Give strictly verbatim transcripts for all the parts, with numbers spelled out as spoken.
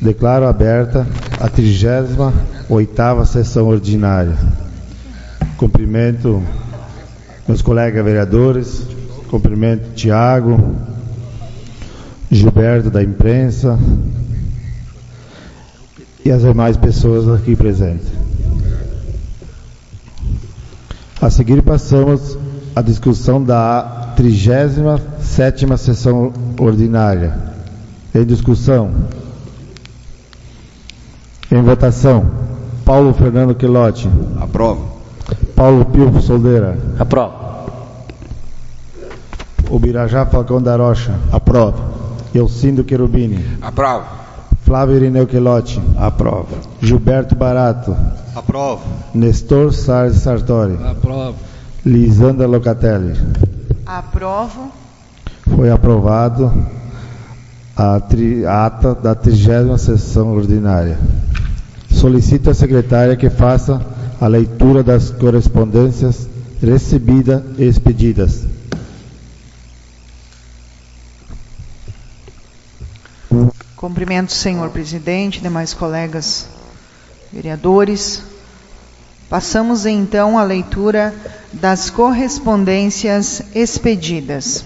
Declaro aberta a trigésima oitava sessão ordinária. Cumprimento meus colegas vereadores, cumprimento Tiago, Gilberto da imprensa e as demais pessoas aqui presentes. A seguir passamos à discussão da trigésima sétima sessão ordinária. Em discussão. Em votação. Paulo Fernando Quilotti. Aprovo. Paulo Pio Soldeira. Aprovo. Ubirajá Falcão da Rocha. Aprovo. Elcindo Cherubini. Aprovo. Flávio Irineu Quilotti. Aprovo. Gilberto Barato. Aprovo. Nestor Salles Sartori. Aprovo. Lisandra Locatelli. Aprovo. Foi aprovado a, tri, a ata da trigésima sessão ordinária. Solicito à secretária que faça a leitura das correspondências recebidas e expedidas. Cumprimento o senhor presidente, demais colegas vereadores. Passamos então à leitura das correspondências expedidas.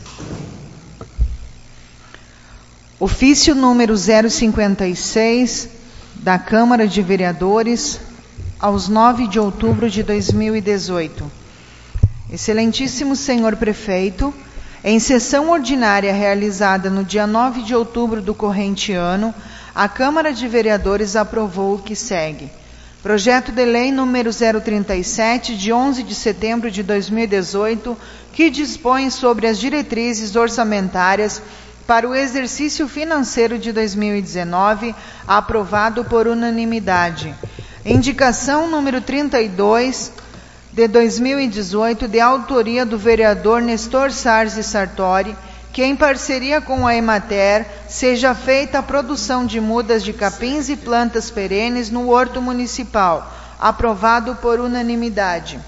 Ofício número zero cinquenta e seis da Câmara de Vereadores, aos nove de outubro de dois mil e dezoito. Excelentíssimo senhor prefeito, em sessão ordinária realizada no dia nove de outubro do corrente ano, a Câmara de Vereadores aprovou o que segue. Projeto de Lei número zero trinta e sete, de onze de setembro de dois mil e dezoito, que dispõe sobre as diretrizes orçamentárias para o exercício financeiro de dois mil e dezenove, aprovado por unanimidade. Indicação número trinta e dois, de dois mil e dezoito, de autoria do vereador Nestor Salles Sartori, que em parceria com a Emater seja feita a produção de mudas de capins e plantas perenes no horto municipal, aprovado por unanimidade.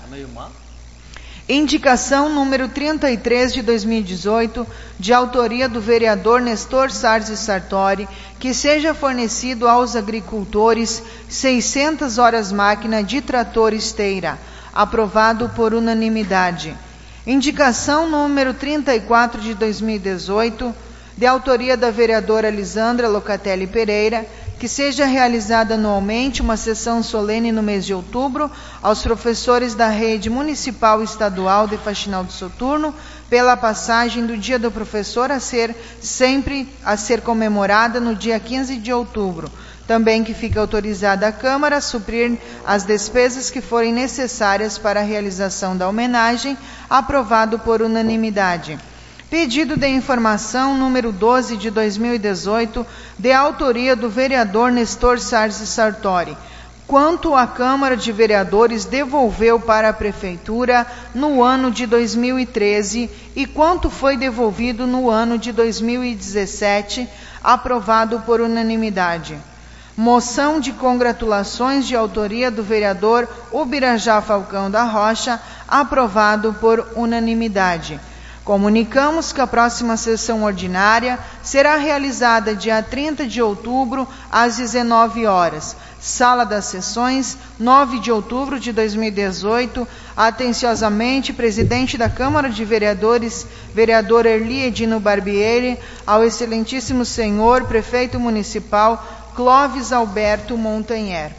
Indicação número trinta e três de dois mil e dezoito, de autoria do vereador Nestor Salles Sartori, que seja fornecido aos agricultores seiscentas horas máquina de trator esteira, aprovado por unanimidade. Indicação número trinta e quatro de dois mil e dezoito, de autoria da vereadora Lisandra Locatelli Pereira, que seja realizada anualmente uma sessão solene no mês de outubro aos professores da rede municipal e estadual de Faxinal de Soturno, pela passagem do Dia do Professor a ser sempre a ser comemorada no dia quinze de outubro. Também que fique autorizada a Câmara a suprir as despesas que forem necessárias para a realização da homenagem, aprovado por unanimidade. Pedido de informação número doze de dois mil e dezoito, de autoria do vereador Nestor Salles Sartori. Quanto a Câmara de Vereadores devolveu para a Prefeitura no ano de dois mil e treze e quanto foi devolvido no ano de dois mil e dezessete, aprovado por unanimidade. Moção de congratulações de autoria do vereador Ubirajá Falcão da Rocha, aprovado por unanimidade. Comunicamos que a próxima sessão ordinária será realizada dia trinta de outubro, às dezenove horas. Sala das Sessões, nove de outubro de dois mil e dezoito. Atenciosamente, presidente da Câmara de Vereadores, vereador Erli Edino Barbieri, ao excelentíssimo senhor prefeito municipal Clóvis Alberto Montanher.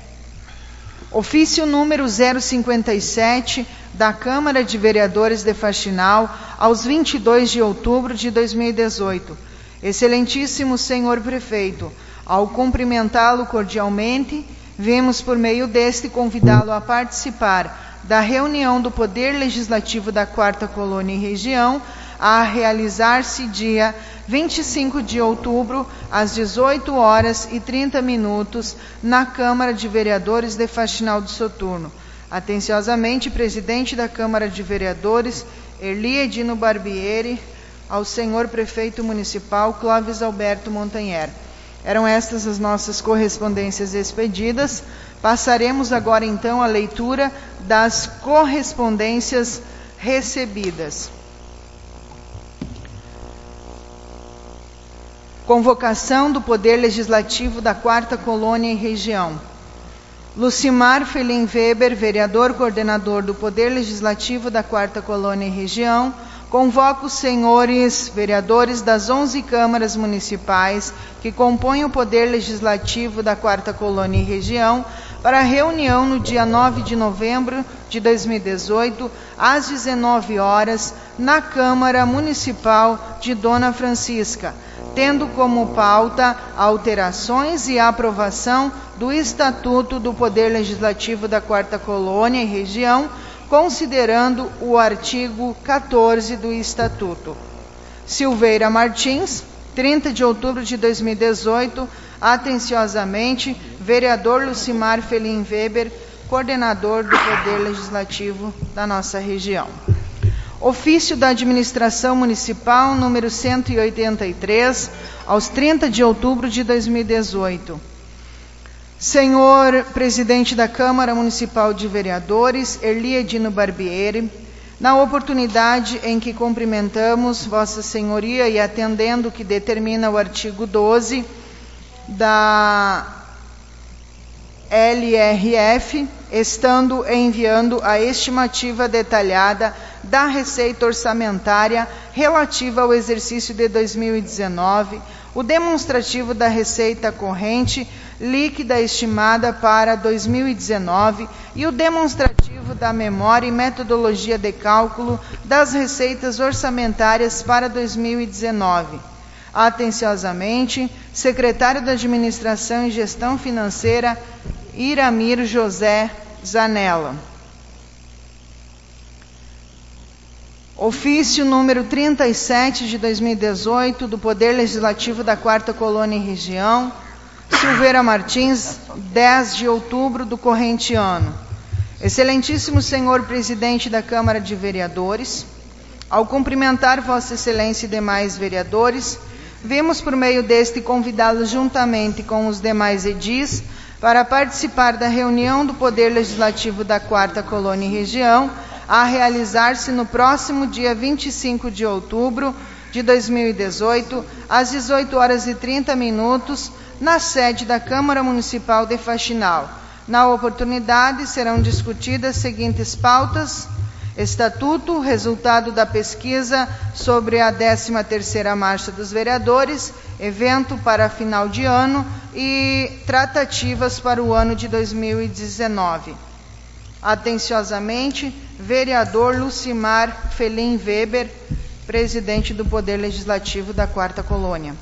Ofício número zero cinquenta e sete da Câmara de Vereadores de Faxinal, aos vinte e dois de outubro de dois mil e dezoito. Excelentíssimo senhor prefeito, ao cumprimentá-lo cordialmente, vemos por meio deste convidá-lo a participar da reunião do Poder Legislativo da Quarta Colônia e Região, a realizar-se dia vinte e cinco de outubro, às dezoito horas e trinta minutos, na Câmara de Vereadores de Faxinal do Soturno. Atenciosamente, presidente da Câmara de Vereadores, Erli Edino Barbieri, ao senhor prefeito municipal, Clóvis Alberto Montanher. Eram estas as nossas correspondências expedidas. Passaremos agora, então, à leitura das correspondências recebidas. Convocação do Poder Legislativo da Quarta Colônia e Região. Lucimar Felim Weber, vereador coordenador do Poder Legislativo da Quarta Colônia e Região, convoca os senhores vereadores das onze câmaras municipais que compõem o Poder Legislativo da Quarta Colônia e Região para a reunião no dia nove de novembro de dois mil e dezoito, às dezenove horas, na Câmara Municipal de Dona Francisca, tendo como pauta alterações e aprovação do Estatuto do Poder Legislativo da Quarta Colônia e Região, considerando o artigo quatorze do Estatuto. Silveira Martins, trinta de outubro de dois mil e dezoito, atenciosamente, vereador Lucimar Felim Weber, coordenador do Poder Legislativo da nossa região. Ofício da Administração Municipal, número cento e oitenta e três, aos trinta de outubro de dois mil e dezoito. Senhor Presidente da Câmara Municipal de Vereadores, Erli Edino Barbieri, na oportunidade em que cumprimentamos Vossa Senhoria e atendendo o que determina o artigo doze da L R F, estando enviando a estimativa detalhada da receita orçamentária relativa ao exercício de dois mil e dezenove, o demonstrativo da receita corrente líquida estimada para dois mil e dezenove e o demonstrativo da memória e metodologia de cálculo das receitas orçamentárias para dois mil e dezenove. Atenciosamente, secretário da Administração e Gestão Financeira, Iramir José Zanella. Ofício número trinta e sete de dois mil e dezoito, do Poder Legislativo da Quarta Colônia e Região, Silveira Martins, dez de outubro do corrente ano. Excelentíssimo senhor Presidente da Câmara de Vereadores, ao cumprimentar Vossa Excelência e demais vereadores, vimos por meio deste convidá-los juntamente com os demais edis para participar da reunião do Poder Legislativo da Quarta Colônia e Região, a realizar-se no próximo dia vinte e cinco de outubro de dois mil e dezoito, às dezoito horas e trinta minutos, na sede da Câmara Municipal de Faxinal. Na oportunidade, serão discutidas as seguintes pautas: Estatuto, resultado da pesquisa sobre a décima terceira Marcha dos Vereadores, evento para final de ano e tratativas para o ano de dois mil e dezenove. Atenciosamente, vereador Lucimar Felim Weber, presidente do Poder Legislativo da Quarta Colônia.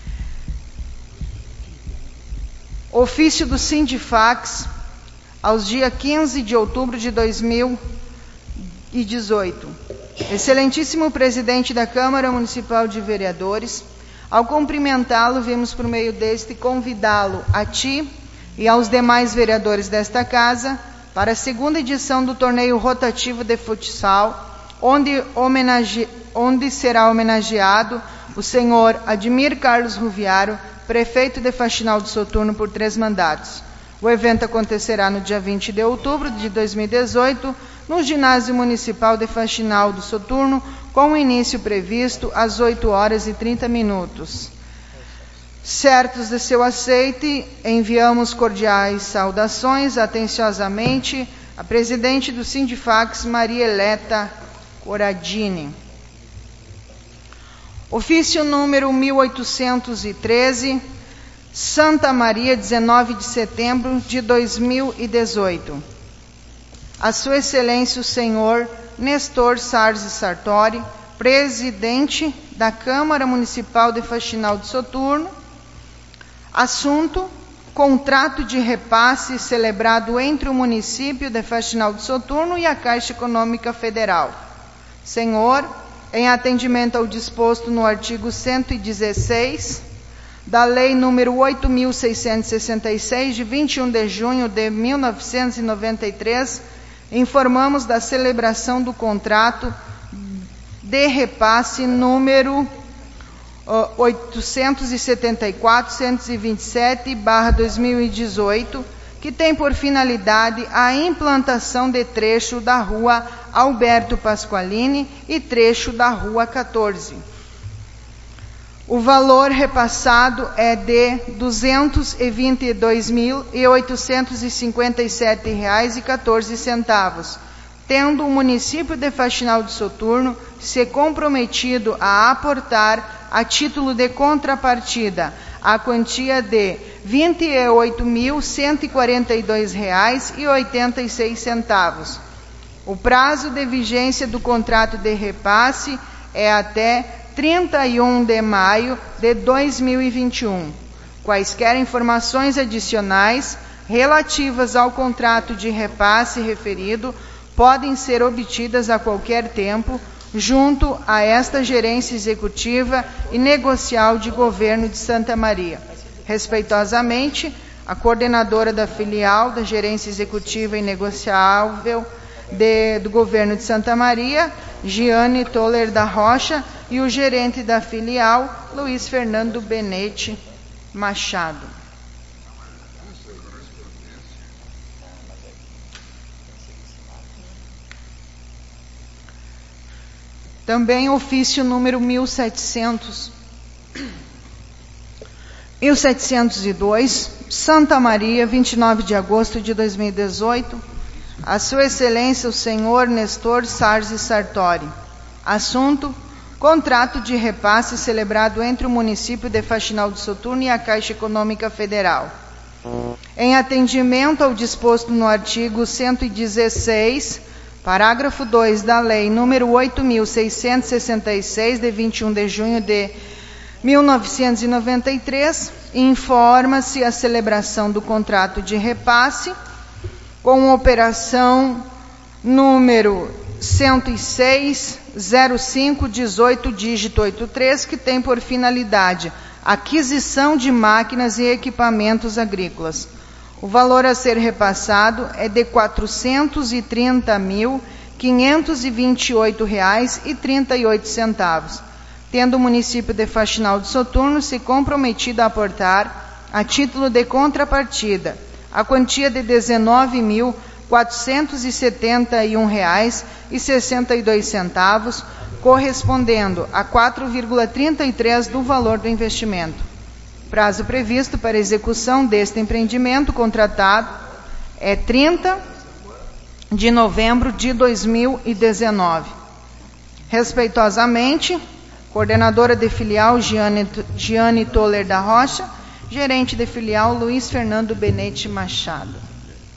Ofício do Sindifax, aos dias quinze de outubro de dois mil e dezoito. Excelentíssimo Presidente da Câmara Municipal de Vereadores, ao cumprimentá-lo, vimos por meio deste convidá-lo a ti e aos demais vereadores desta casa para a segunda edição do torneio rotativo de futsal, onde, homenage... onde será homenageado o senhor Admir Carlos Ruviaro, prefeito de Faxinal do Soturno, por três mandatos. O evento acontecerá no dia vinte de outubro de dois mil e dezoito, no Ginásio Municipal de Faxinal do Soturno, com o início previsto às oito horas e trinta minutos. Certos de seu aceite, enviamos cordiais saudações, atenciosamente, a presidente do Sindifax, Maria Eleta Coradini. Ofício número mil oitocentos e treze, Santa Maria, dezenove de setembro de dois mil e dezoito. A Sua Excelência o Senhor Nestor Sarzi Sartori, presidente da Câmara Municipal de Faxinal do Soturno. Assunto: contrato de repasse celebrado entre o município de Faxinal do Soturno e a Caixa Econômica Federal. Senhor, em atendimento ao disposto no artigo cento e dezesseis da Lei número oito mil seiscentos e sessenta e seis, de vinte e um de junho de mil novecentos e noventa e três, informamos da celebração do contrato de repasse número oitocentos e setenta e quatro, cento e vinte e sete barra dois mil e dezoito, que tem por finalidade a implantação de trecho da Rua Alberto Pasqualini e trecho da Rua quatorze. O valor repassado é de duzentos e vinte e dois mil, oitocentos e cinquenta e sete reais e quatorze centavos, tendo o município de Faxinal do Soturno se comprometido a aportar, a título de contrapartida, a quantia de vinte e oito mil, cento e quarenta e dois reais e oitenta e seis centavos. O prazo de vigência do contrato de repasse é até trinta e um de maio de dois mil e vinte e um. Quaisquer informações adicionais relativas ao contrato de repasse referido podem ser obtidas a qualquer tempo junto a esta gerência executiva e negocial de governo de Santa Maria. Respeitosamente, a coordenadora da filial da gerência executiva e negociável de, do governo de Santa Maria, Giane Toller da Rocha, e o gerente da filial, Luiz Fernando Benete Machado. Também ofício número mil setecentos e dois, Santa Maria, vinte e nove de agosto de dois mil e dezoito, a Sua Excelência o Senhor Nestor Sarzi Sartori. Assunto: contrato de repasse celebrado entre o município de Faxinal do Soturno e a Caixa Econômica Federal. Em atendimento ao disposto no artigo cento e dezesseis, parágrafo dois da Lei número oito mil seiscentos e sessenta e seis, de vinte e um de junho de mil novecentos e noventa e três, informa-se a celebração do contrato de repasse com operação número cento e seis, zero cinco, dezoito, dígito oitenta e três, que tem por finalidade aquisição de máquinas e equipamentos agrícolas. O valor a ser repassado é de quatrocentos e trinta mil, quinhentos e vinte e oito reais e trinta e oito centavos, tendo o município de Faxinal do Soturno se comprometido a aportar, a título de contrapartida, a quantia de dezenove mil, quatrocentos e setenta e um reais e sessenta e dois centavos, correspondendo a quatro vírgula trinta e três do valor do investimento. Prazo previsto para execução deste empreendimento contratado é trinta de novembro de dois mil e dezenove. Respeitosamente, coordenadora de filial Giane, Giane Toller da Rocha, gerente de filial Luiz Fernando Benete Machado.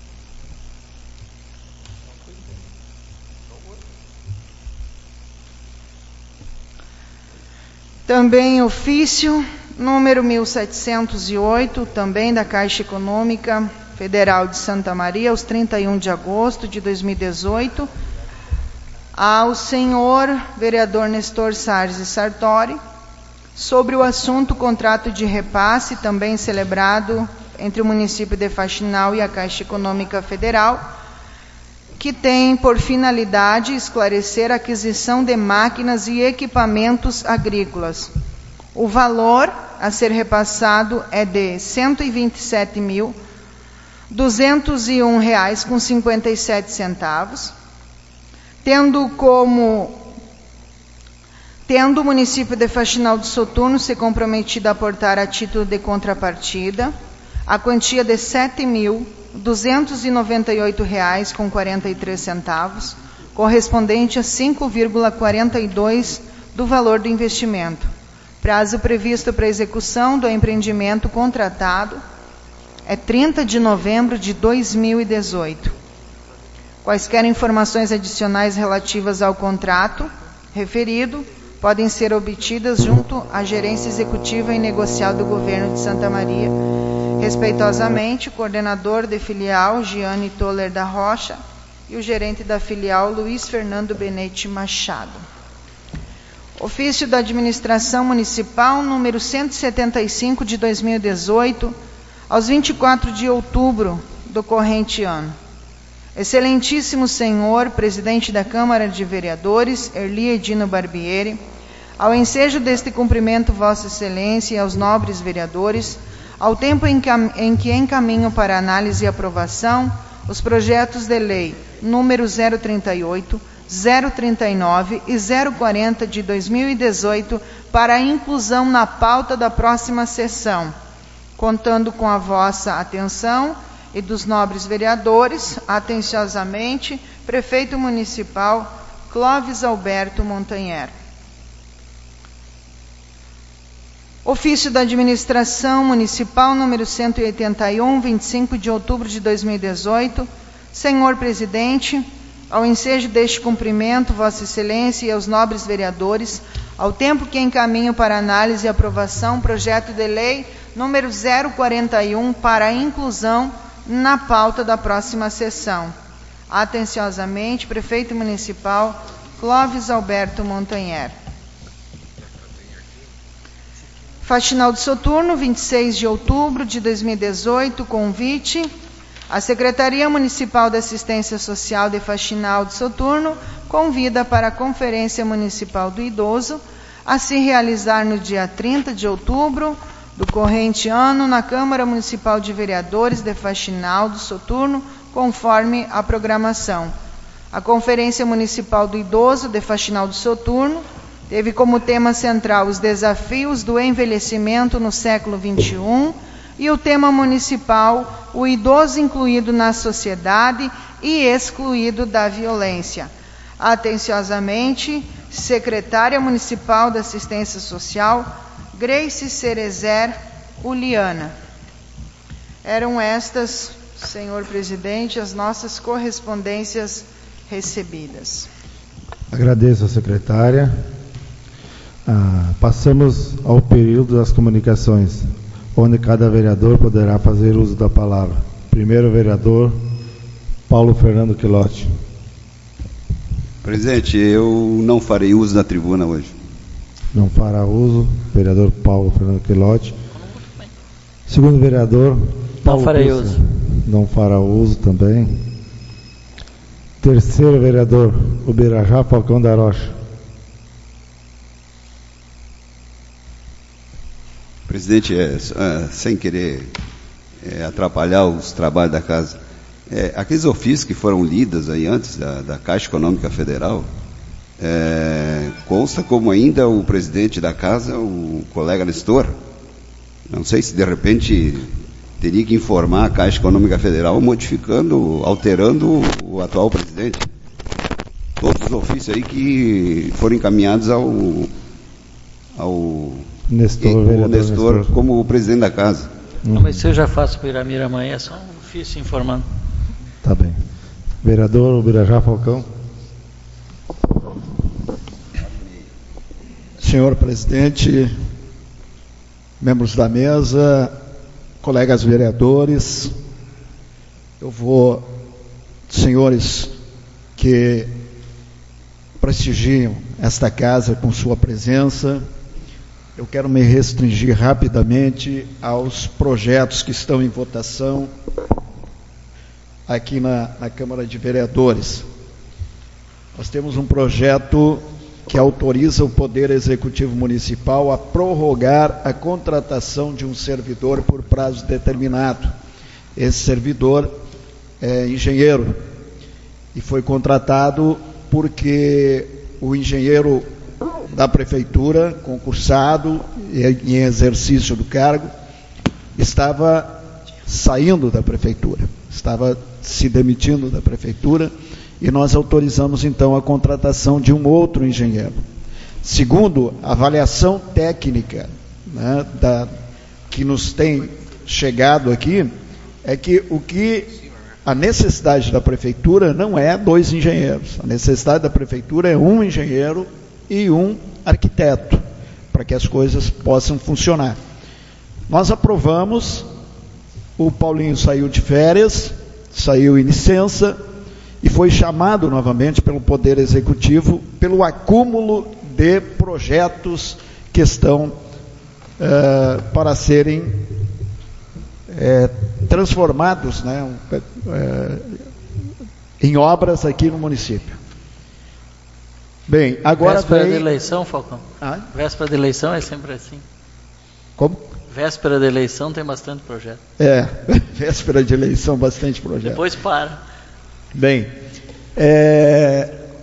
Também ofício número mil setecentos e oito, também da Caixa Econômica Federal de Santa Maria, aos trinta e um de agosto de dois mil e dezoito, ao senhor vereador Nestor Sarzi Sartori, sobre o assunto contrato de repasse, também celebrado entre o município de Faxinal e a Caixa Econômica Federal, que tem por finalidade esclarecer a aquisição de máquinas e equipamentos agrícolas. O valor a ser repassado é de cento e vinte e sete mil, duzentos e um reais com cinquenta e sete centavos, tendo como tendo o município de Faxinal do Soturno se comprometido a aportar a título de contrapartida a quantia de sete mil, duzentos e noventa e oito reais com quarenta e três centavos, correspondente a cinco vírgula quarenta e dois do valor do investimento. Prazo previsto para execução do empreendimento contratado é trinta de novembro de dois mil e dezoito. Quaisquer informações adicionais relativas ao contrato referido podem ser obtidas junto à gerência executiva e negocial do governo de Santa Maria. Respeitosamente, o coordenador de filial, Giane Toller da Rocha, e o gerente da filial, Luiz Fernando Benete Machado. Ofício da Administração Municipal, número cento e setenta e cinco, de dois mil e dezoito, aos vinte e quatro de outubro do corrente ano. Excelentíssimo Senhor, Presidente da Câmara de Vereadores, Erli Edino Barbieri, ao ensejo deste cumprimento, Vossa Excelência, e aos nobres vereadores, ao tempo em que, em que encaminho para análise e aprovação os projetos de lei número zero trinta e oito, zero trinta e nove e zero quarenta de dois mil e dezoito para inclusão na pauta da próxima sessão. Contando com a vossa atenção e dos nobres vereadores, atenciosamente, Prefeito Municipal Clóvis Alberto Montanher. Ofício da Administração Municipal número cento e oitenta e um, vinte e cinco de outubro de dois mil e dezoito. Senhor Presidente, ao ensejo deste cumprimento, Vossa Excelência e aos nobres vereadores, ao tempo que encaminho para análise e aprovação projeto de lei número zero quarenta e um para inclusão na pauta da próxima sessão. Atenciosamente, Prefeito Municipal Clóvis Alberto Montanher. Faxinal do Soturno, vinte e seis de outubro de dois mil e dezoito, convite. A Secretaria Municipal de Assistência Social de Faxinal do Soturno convida para a Conferência Municipal do Idoso a se realizar no dia trinta de outubro do corrente ano na Câmara Municipal de Vereadores de Faxinal do Soturno, conforme a programação. A Conferência Municipal do Idoso de Faxinal do Soturno teve como tema central os desafios do envelhecimento no século vinte e um e o tema municipal, o idoso incluído na sociedade e excluído da violência. Atenciosamente, Secretária Municipal da Assistência Social, Grace Cerezer Uliana. Eram estas, senhor presidente, as nossas correspondências recebidas. Agradeço a secretária. Ah, passamos ao período das comunicações, onde cada vereador poderá fazer uso da palavra. Primeiro vereador, Paulo Fernando Quilotti. Presidente, eu não farei uso da tribuna hoje. Não fará uso, vereador Paulo Fernando Quilotti. Segundo vereador, Paulo não farei Pulsa. uso. Não fará uso também. Terceiro vereador, Ubirajá Falcão da Rocha. Presidente, é, é, sem querer é, atrapalhar os trabalhos da casa, é, aqueles ofícios que foram lidos aí antes da, da Caixa Econômica Federal, é, consta como ainda o presidente da casa, o colega Nestor. Não sei se de repente teria que informar a Caixa Econômica Federal modificando, alterando o, o atual presidente. Todos os ofícios aí que foram encaminhados ao, ao Nestor, e, vereador o Nestor, Nestor como o presidente da casa. Não, mas isso eu já faço para Iramira amanhã, é só um ofício informando. Tá bem. Vereador Ubirajá Falcão. Senhor presidente, membros da mesa, colegas vereadores, eu vou, senhores que prestigiam esta casa com sua presença, eu quero me restringir rapidamente aos projetos que estão em votação aqui na, na Câmara de Vereadores. Nós temos um projeto que autoriza o Poder Executivo Municipal a prorrogar a contratação de um servidor por prazo determinado. Esse servidor é engenheiro e foi contratado porque o engenheiro da prefeitura, concursado em exercício do cargo, estava saindo da prefeitura, estava se demitindo da prefeitura, e nós autorizamos então a contratação de um outro engenheiro. Segundo a avaliação técnica, né, da, que nos tem chegado aqui, é que o que a necessidade da prefeitura não é dois engenheiros, a necessidade da prefeitura é um engenheiro e um arquiteto, para que as coisas possam funcionar. Nós aprovamos, o Paulinho saiu de férias, saiu em licença, e foi chamado novamente pelo Poder Executivo pelo acúmulo de projetos que estão uh, para serem uh, transformados, né, uh, em obras aqui no município. Bem, agora Véspera vem... de eleição, Falcão? Ah? Véspera de eleição é sempre assim. Como? Véspera de eleição tem bastante projeto. É, véspera de eleição, bastante projeto. Depois para. Bem, é,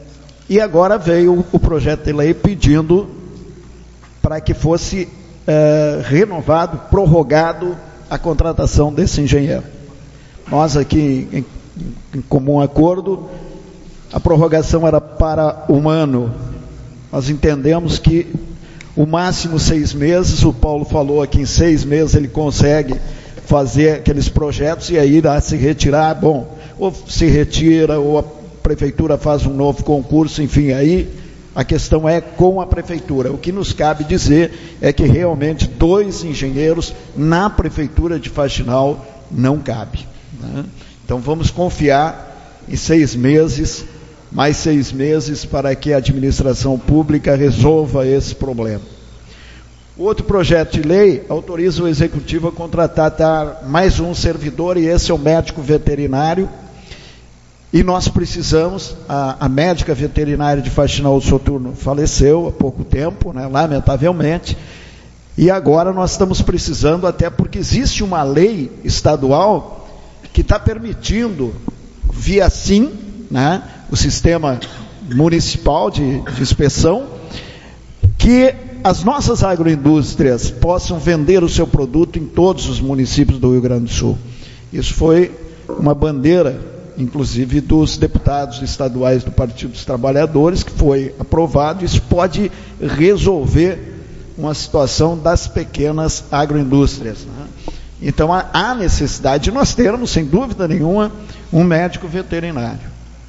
E agora veio o projeto de lei pedindo para que fosse é, renovado, prorrogado a contratação desse engenheiro. Nós aqui, em, em comum acordo, a prorrogação era para um ano. Nós entendemos que o máximo seis meses, o Paulo falou aqui, em seis meses ele consegue fazer aqueles projetos e aí dá se retirar, bom, ou se retira, ou a prefeitura faz um novo concurso, enfim, aí a questão é com a prefeitura. O que nos cabe dizer é que realmente dois engenheiros na prefeitura de Faxinal não cabe, né? Então vamos confiar em seis meses, mais seis meses para que a administração pública resolva esse problema. O outro projeto de lei autoriza o executivo a contratar mais um servidor, e esse é o médico veterinário. E nós precisamos, a, a médica veterinária de Faxinal do Soturno faleceu há pouco tempo, né, lamentavelmente, e agora nós estamos precisando, até porque existe uma lei estadual que está permitindo, via SIM, né, o sistema municipal de, de inspeção, que as nossas agroindústrias possam vender o seu produto em todos os municípios do Rio Grande do Sul. Isso foi uma bandeira, inclusive, dos deputados estaduais do Partido dos Trabalhadores, que foi aprovado. Isso pode resolver uma situação das pequenas agroindústrias, né? Então, há necessidade de nós termos, sem dúvida nenhuma, um médico veterinário.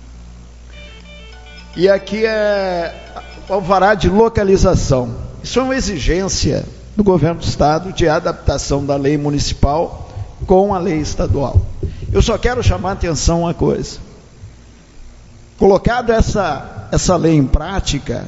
E aqui é o alvará de localização. Isso é uma exigência do governo do Estado de adaptação da lei municipal com a lei estadual. Eu só quero chamar a atenção uma coisa. Colocado essa, essa lei em prática,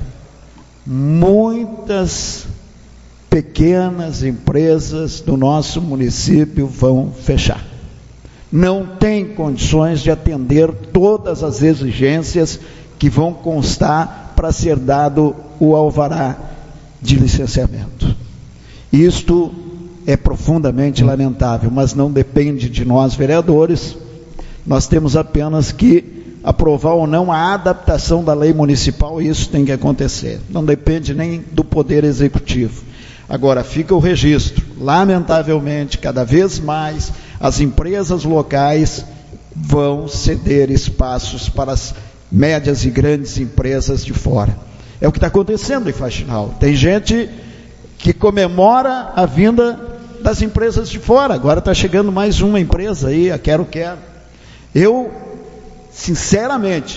muitas pequenas empresas do nosso município vão fechar. Não tem condições de atender todas as exigências que vão constar para ser dado o alvará de licenciamento. Isto é profundamente lamentável, mas não depende de nós, vereadores. Nós temos apenas que aprovar ou não a adaptação da lei municipal, e isso tem que acontecer. Não depende nem do Poder Executivo. Agora, fica o registro. Lamentavelmente, cada vez mais, as empresas locais vão ceder espaços para as médias e grandes empresas de fora. É o que está acontecendo em Faxinal. Tem gente que comemora a vinda das empresas de fora. Agora está chegando mais uma empresa aí, a Quero Quero. Eu, sinceramente,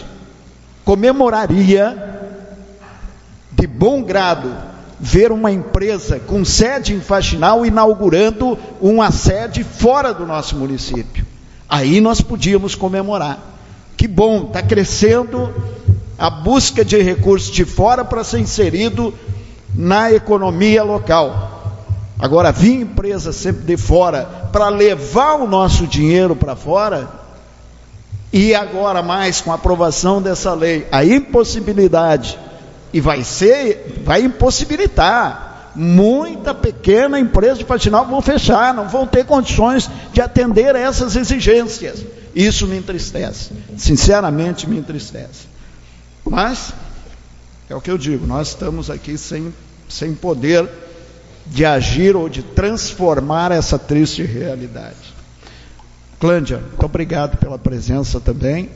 comemoraria de bom grado ver uma empresa com sede em Faxinal inaugurando uma sede fora do nosso município. Aí nós podíamos comemorar. Que bom, está crescendo a busca de recursos de fora para ser inserido na economia local. Agora, vir empresa sempre de fora para levar o nosso dinheiro para fora, e agora mais com a aprovação dessa lei, a impossibilidade, e vai ser, vai impossibilitar, muita pequena empresa de Faxinal vão fechar, não vão ter condições de atender a essas exigências. Isso me entristece, sinceramente me entristece. Mas, é o que eu digo, nós estamos aqui sem, sem poder de agir ou de transformar essa triste realidade. Clândia, muito obrigado pela presença também.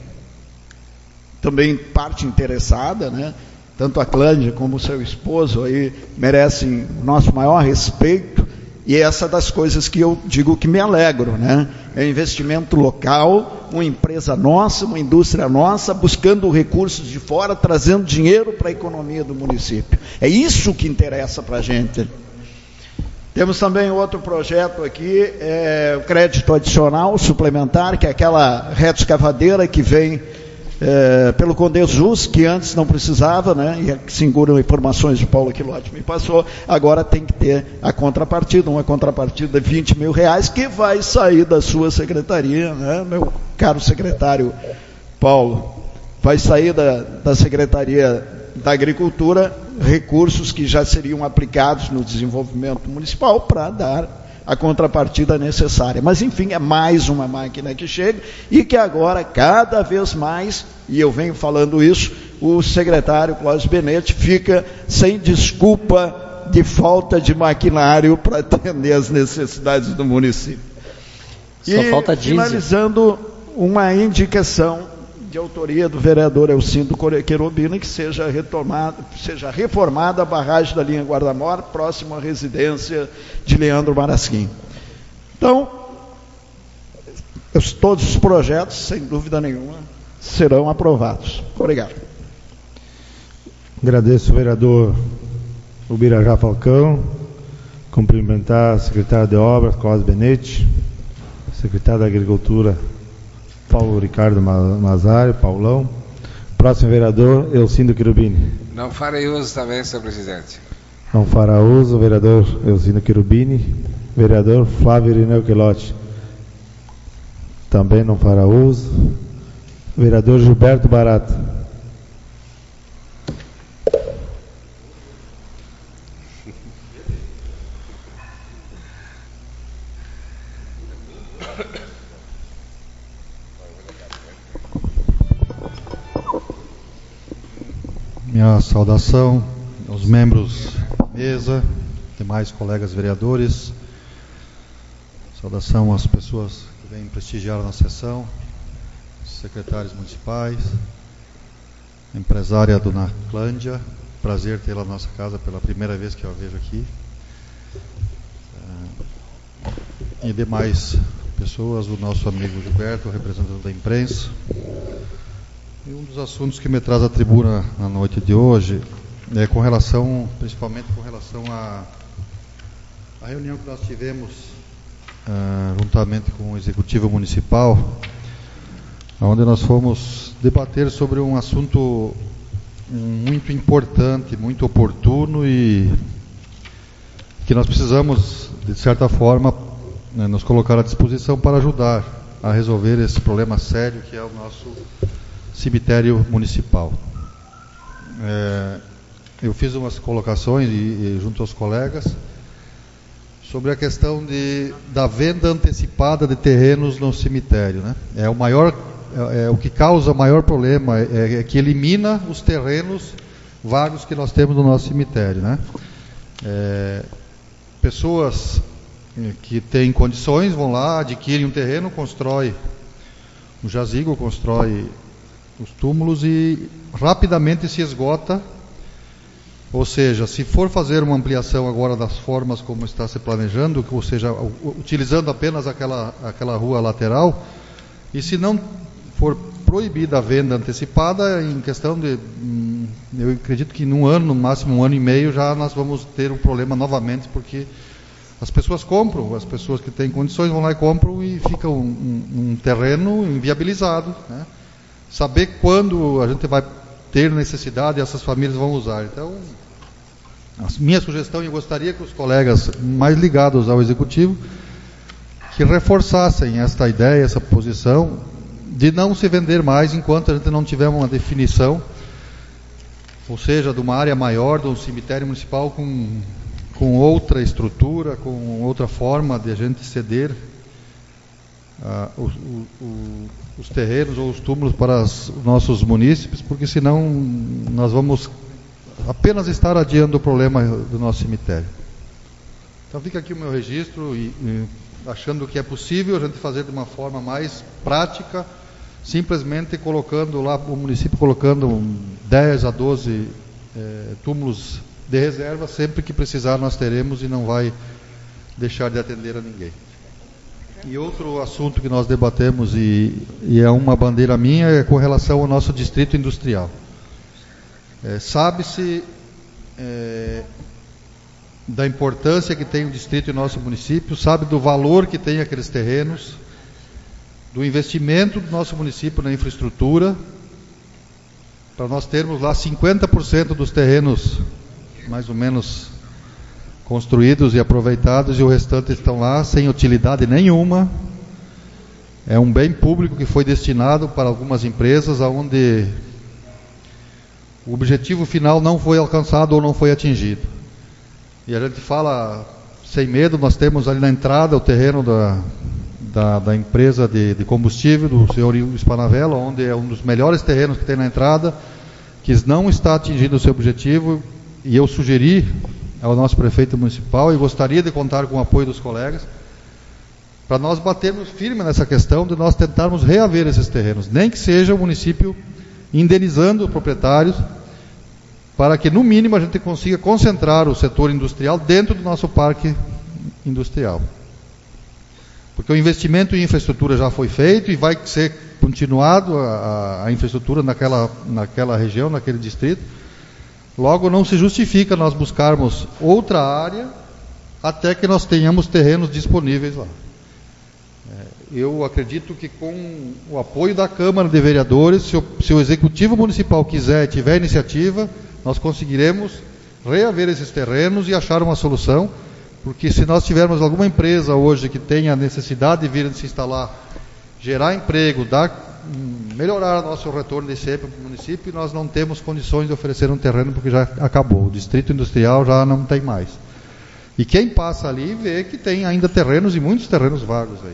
Também parte interessada, né? Tanto a Clândia como o seu esposo aí merecem o nosso maior respeito, e essa das coisas que eu digo que me alegro, né? É investimento local, uma empresa nossa, uma indústria nossa, buscando recursos de fora, trazendo dinheiro para a economia do município. É isso que interessa para a gente. Temos também outro projeto aqui, é o crédito adicional suplementar, que é aquela reta escavadeira que vem é, pelo Condejus, que antes não precisava, né? E que seguram informações do Paulo Quilote me passou, agora tem que ter a contrapartida, uma contrapartida de vinte mil reais, que vai sair da sua secretaria, né, meu caro secretário Paulo? Vai sair da, da Secretaria da Agricultura recursos que já seriam aplicados no desenvolvimento municipal para dar a contrapartida necessária. Mas, enfim, é mais uma máquina que chega e que agora, cada vez mais, e eu venho falando isso, o secretário Clóvis Benetti fica sem desculpa de falta de maquinário para atender as necessidades do município. Só e, falta diesel. Finalizando, uma indicação de autoria do vereador Elcindo Querubini, que seja retomada, seja reformada a barragem da linha Guarda-Mor, próximo à residência de Leandro Marasquim. Então, todos os projetos, sem dúvida nenhuma, serão aprovados. Obrigado. Agradeço o vereador Ubirajá Falcão, cumprimentar a secretária de Obras, Clóvis Benetti, secretário da Agricultura, Paulo Ricardo Mazário, Paulão. Próximo vereador, Elcindo Querubini. Não farei uso também, senhor presidente. Não fará uso, vereador Elcindo Querubini. Vereador Flávio Irineu Quelotti. Também não fará uso. Vereador Gilberto Barata. Minha saudação aos membros da mesa, demais colegas vereadores, saudação às pessoas que vêm prestigiar a nossa sessão, secretários municipais, empresária Dona Clândia, prazer tê-la na nossa casa pela primeira vez que eu a vejo aqui, e demais pessoas, o nosso amigo Gilberto, representante da imprensa. E um dos assuntos que me traz à tribuna na noite de hoje é com relação, principalmente com relação à, à reunião que nós tivemos uh, juntamente com o Executivo Municipal, onde nós fomos debater sobre um assunto muito importante, muito oportuno e que nós precisamos, de certa forma, né, nos colocar à disposição para ajudar a resolver esse problema sério que é o nosso cemitério municipal. É, eu fiz umas colocações e, e, junto aos colegas sobre a questão de, da venda antecipada de terrenos no cemitério, né? É o maior, é, é o que causa o maior problema, é, é que elimina os terrenos vagos que nós temos no nosso cemitério, né? É, pessoas que têm condições vão lá, adquirem um terreno, constrói um jazigo, constrói os túmulos e rapidamente se esgota. Ou seja, se for fazer uma ampliação agora das formas como está se planejando, ou seja, utilizando apenas aquela, aquela rua lateral, e se não for proibida a venda antecipada, em questão de, eu acredito que num ano, no máximo um ano e meio, já nós vamos ter um problema novamente, porque as pessoas compram, as pessoas que têm condições vão lá e compram e fica um, um, um terreno inviabilizado, né? Saber quando a gente vai ter necessidade e essas famílias vão usar. Então, a minha sugestão, e eu gostaria que os colegas mais ligados ao Executivo que reforçassem esta ideia, essa posição de não se vender mais enquanto a gente não tiver uma definição, ou seja, de uma área maior, de um cemitério municipal com, com outra estrutura, com outra forma de a gente ceder uh, o, o, o os terrenos ou os túmulos para os nossos munícipes, porque senão nós vamos apenas estar adiando o problema do nosso cemitério. Então fica aqui o meu registro e, e achando que é possível a gente fazer de uma forma mais prática, simplesmente colocando lá, o município colocando dez a doze é, túmulos de reserva, sempre que precisar nós teremos e não vai deixar de atender a ninguém. E outro assunto que nós debatemos, e, e é uma bandeira minha, é com relação ao nosso distrito industrial. É, sabe-se é, da importância que tem o distrito em nosso município, sabe do valor que tem aqueles terrenos, do investimento do nosso município na infraestrutura, para nós termos lá cinquenta por cento dos terrenos, mais ou menos, construídos e aproveitados, e o restante estão lá sem utilidade nenhuma. É um bem público que foi destinado para algumas empresas, onde o objetivo final não foi alcançado ou não foi atingido. E a gente fala sem medo, nós temos ali na entrada o terreno da, da, da empresa de, de combustível, do senhor Hispanavella, onde é um dos melhores terrenos que tem na entrada, que não está atingindo o seu objetivo, e eu sugeri ao nosso prefeito municipal, e gostaria de contar com o apoio dos colegas, para nós batermos firme nessa questão de nós tentarmos reaver esses terrenos, nem que seja o município indenizando os proprietários, para que no mínimo a gente consiga concentrar o setor industrial dentro do nosso parque industrial. Porque o investimento em infraestrutura já foi feito e vai ser continuado a, a infraestrutura naquela, naquela região, naquele distrito. Logo, não se justifica nós buscarmos outra área até que nós tenhamos terrenos disponíveis lá. Eu acredito que com o apoio da Câmara de Vereadores, se o, se o Executivo Municipal quiser e tiver iniciativa, nós conseguiremos reaver esses terrenos e achar uma solução, porque se nós tivermos alguma empresa hoje que tenha necessidade de vir se instalar, gerar emprego, dar, melhorar nosso retorno de I C M para o município, nós não temos condições de oferecer um terreno porque já acabou, o distrito industrial já não tem mais. E quem passa ali vê que tem ainda terrenos e muitos terrenos vagos aí.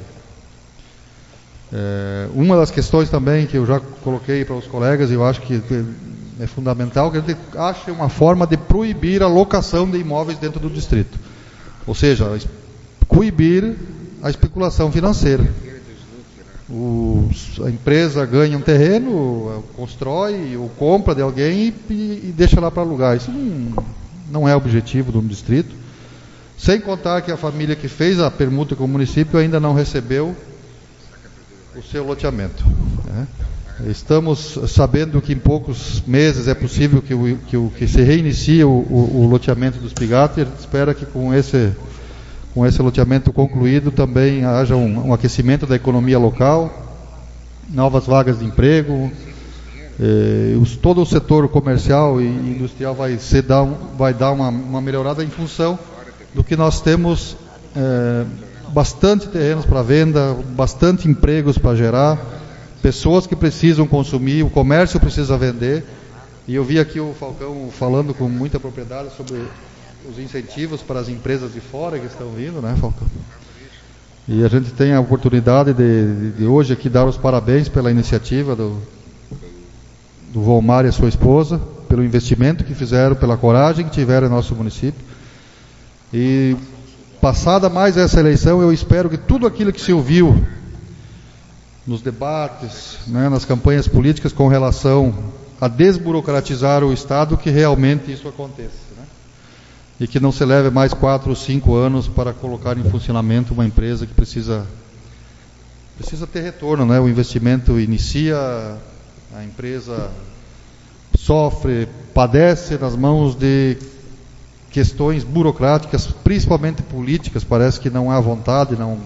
É, uma das questões também que eu já coloquei para os colegas, e eu acho que é fundamental, que a gente ache uma forma de proibir a locação de imóveis dentro do distrito. Ou seja, coibir a especulação financeira. O, a empresa ganha um terreno, constrói ou compra de alguém e, e deixa lá para alugar. Isso não, não é objetivo do distrito. Sem contar que a família que fez a permuta com o município ainda não recebeu o seu loteamento. Né? Estamos sabendo que em poucos meses é possível que, o, que, o, que se reinicie o, o, o loteamento dos Pigato, e a gente espera que com esse, com esse loteamento concluído também haja um, um aquecimento da economia local, novas vagas de emprego, eh, os, todo o setor comercial e industrial vai, ser, dar, um, vai dar uma, uma melhorada em função do que nós temos eh, bastante terrenos para venda, bastante empregos para gerar, pessoas que precisam consumir, o comércio precisa vender. E eu vi aqui o Falcão falando com muita propriedade sobre os incentivos para as empresas de fora que estão vindo, né, Falcão? E a gente tem a oportunidade de, de hoje aqui dar os parabéns pela iniciativa do, do Volmar e a sua esposa, pelo investimento que fizeram, pela coragem que tiveram em nosso município. E passada mais essa eleição, eu espero que tudo aquilo que se ouviu nos debates, né, nas campanhas políticas com relação a desburocratizar o Estado, que realmente isso aconteça, né? E que não se leve mais quatro ou cinco anos para colocar em funcionamento uma empresa que precisa, precisa ter retorno, né? O investimento inicia, a empresa sofre, padece nas mãos de questões burocráticas, principalmente políticas, parece que não há vontade, não.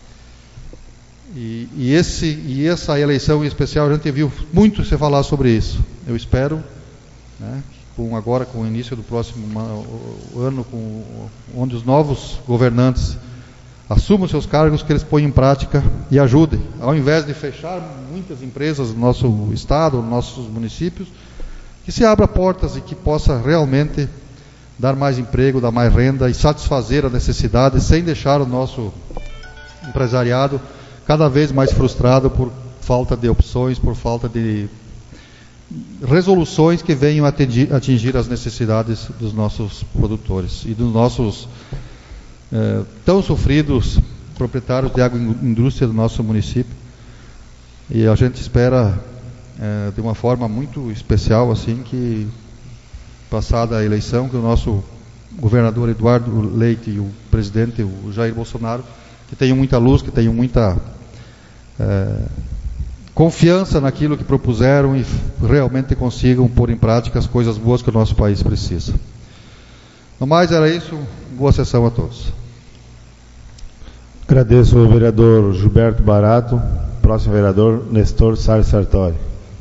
E, e, esse, e essa eleição em especial, a gente viu muito se falar sobre isso. Eu espero, né, com, agora com o início do próximo ano, com, onde os novos governantes assumam seus cargos, que eles ponham em prática e ajudem. Ao invés de fechar muitas empresas no nosso estado, nos nossos municípios, que se abra portas e que possa realmente dar mais emprego, dar mais renda e satisfazer a necessidade, sem deixar o nosso empresariado cada vez mais frustrado por falta de opções, por falta de resoluções que venham atingir, atingir as necessidades dos nossos produtores e dos nossos eh, tão sofridos proprietários de agroindústria do nosso município. E a gente espera eh, de uma forma muito especial, assim, que passada a eleição, que o nosso governador Eduardo Leite e o presidente o Jair Bolsonaro, que tenham muita luz, que tenham muita é, confiança naquilo que propuseram e realmente consigam pôr em prática as coisas boas que o nosso país precisa. No mais, era isso. Boa sessão a todos. Agradeço ao vereador Gilberto Barato. Próximo vereador, Nestor Salles Sartori.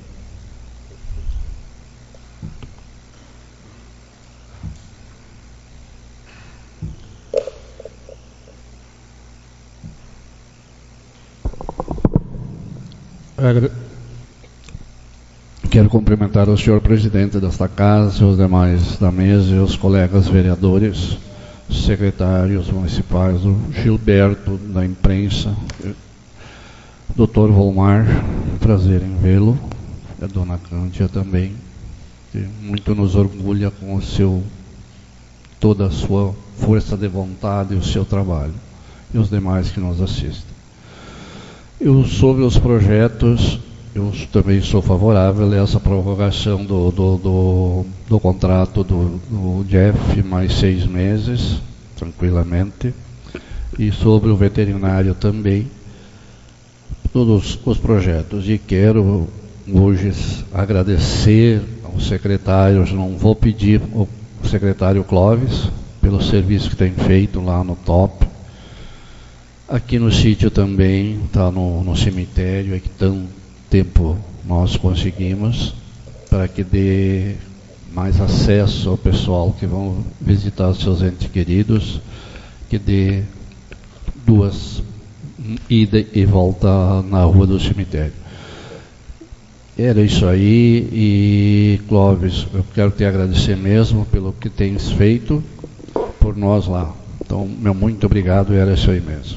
Quero cumprimentar o senhor presidente desta casa, os demais da mesa e os colegas vereadores secretários municipais, o Gilberto da imprensa, doutor Volmar, prazer em vê-lo, a dona Cândia também, que muito nos orgulha com o seu, toda a sua força de vontade e o seu trabalho, e os demais que nos assistem. Eu, sobre os projetos, eu também sou favorável a essa prorrogação do, do, do, do contrato do, do Jeff, mais seis meses, tranquilamente. E sobre o veterinário também, todos os projetos. E quero hoje agradecer aos secretários, não vou pedir ao secretário Clóvis, pelo serviço que tem feito lá no Top. Aqui no sítio também, está no, no cemitério, é que tão tempo nós conseguimos, para que dê mais acesso ao pessoal que vão visitar os seus entes queridos, que dê duas ida e volta na rua do cemitério. Era isso aí, e Clóvis, eu quero te agradecer mesmo pelo que tens feito por nós lá. Então, meu muito obrigado, era isso aí mesmo.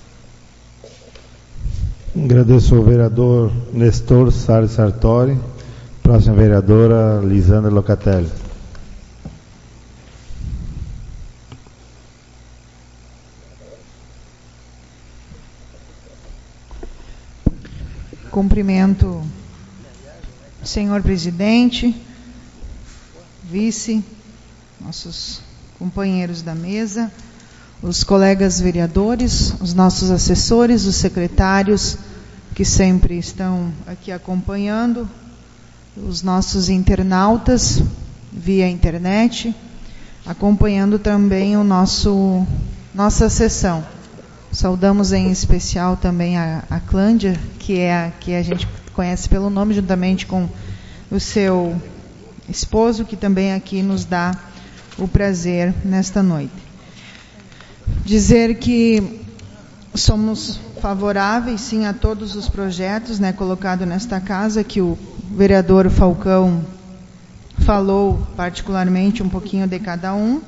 Agradeço ao vereador Nestor Sardes Sartori. Próxima vereadora, Lisandra Locatelli. Cumprimento o senhor presidente, vice, nossos companheiros da mesa, os colegas vereadores, os nossos assessores, os secretários que sempre estão aqui acompanhando, os nossos internautas via internet, acompanhando também o nosso nossa sessão. Saudamos em especial também a, a Clândia, que é a que a gente conhece pelo nome, juntamente com o seu esposo, que também aqui nos dá o prazer nesta noite. Dizer que somos favoráveis, sim, a todos os projetos, né, colocados nesta casa, que o vereador Falcão falou particularmente um pouquinho de cada um,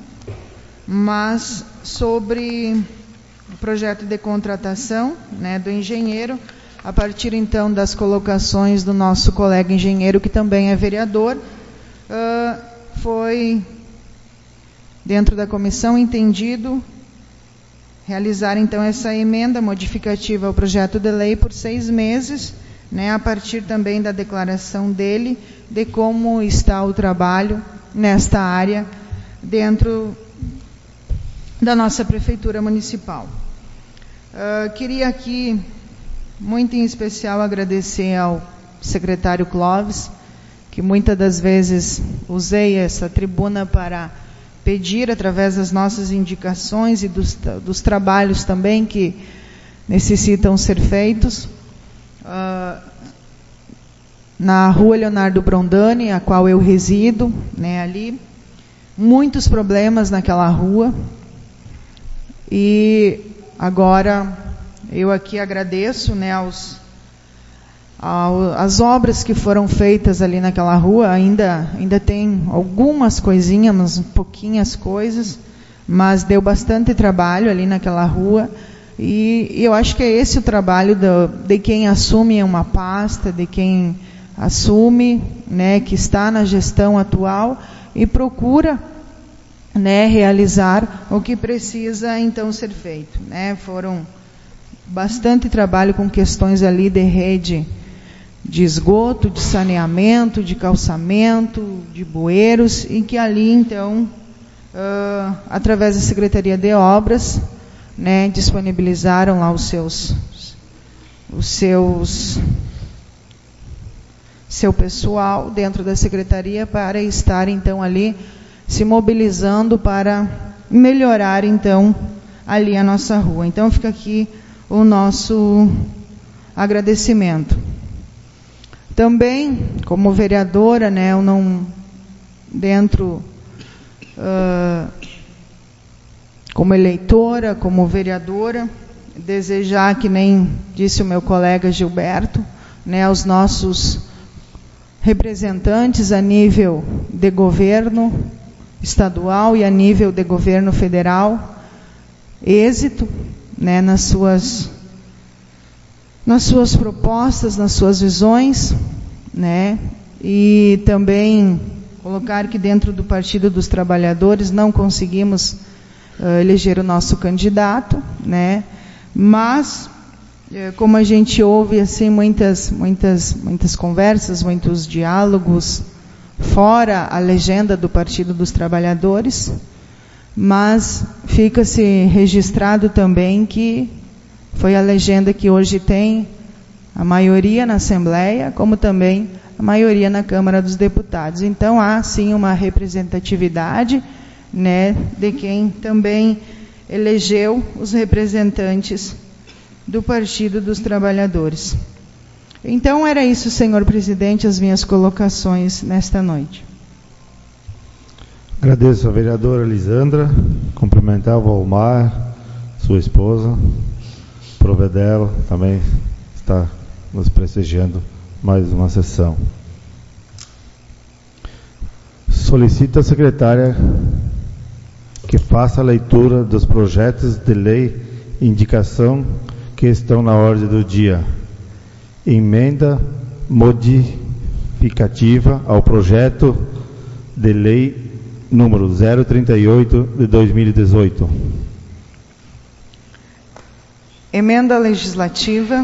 mas sobre o projeto de contratação, né, do engenheiro, a partir então das colocações do nosso colega engenheiro, que também é vereador, uh, foi, dentro da comissão, entendido realizar então essa emenda modificativa ao projeto de lei por seis meses, né, a partir também da declaração dele de como está o trabalho nesta área dentro da nossa prefeitura municipal. Uh, queria aqui, muito em especial, agradecer ao secretário Clóvis, que muitas das vezes usei essa tribuna para pedir, através das nossas indicações e dos, dos trabalhos também que necessitam ser feitos. Uh, na rua Leonardo Brondani, a qual eu resido, né, ali, muitos problemas naquela rua, e agora eu aqui agradeço, né, aos, ao, as obras que foram feitas ali naquela rua. Ainda, ainda tem algumas coisinhas, mas pouquinhas coisas, mas deu bastante trabalho ali naquela rua, e, e eu acho que é esse o trabalho do, de quem assume uma pasta, de quem assume, né, que está na gestão atual e procura, né, realizar o que precisa então ser feito, né. Foram bastante trabalho com questões ali de rede de esgoto, de saneamento, de calçamento, de bueiros, e que ali então, uh, através da Secretaria de Obras, né, disponibilizaram lá os seus, os seus, seu pessoal dentro da Secretaria para estar então ali se mobilizando para melhorar então ali a nossa rua. Então fica aqui o nosso agradecimento. Também, como vereadora, né, eu não, dentro, uh, como eleitora, como vereadora, desejar, que nem disse o meu colega Gilberto, né, aos nossos representantes a nível de governo, estadual e a nível de governo federal, êxito, né, nas suas, nas suas propostas, nas suas visões, né, e também colocar que dentro do Partido dos Trabalhadores não conseguimos uh, eleger o nosso candidato, né, mas uh, como a gente ouve assim muitas, muitas, muitas conversas, muitos diálogos fora a legenda do Partido dos Trabalhadores, mas fica-se registrado também que foi a legenda que hoje tem a maioria na Assembleia, como também a maioria na Câmara dos Deputados. Então há sim uma representatividade, né, de quem também elegeu os representantes do Partido dos Trabalhadores. Então era isso, senhor presidente, as minhas colocações nesta noite. Agradeço a vereadora Lisandra, cumprimentar o Volmar, sua esposa, Provedela, também está nos prestigiando mais uma sessão. Solicito à secretária que faça a leitura dos projetos de lei e indicação que estão na ordem do dia. Emenda modificativa ao projeto de lei número zero trinta e oito de dois mil e dezoito. Emenda legislativa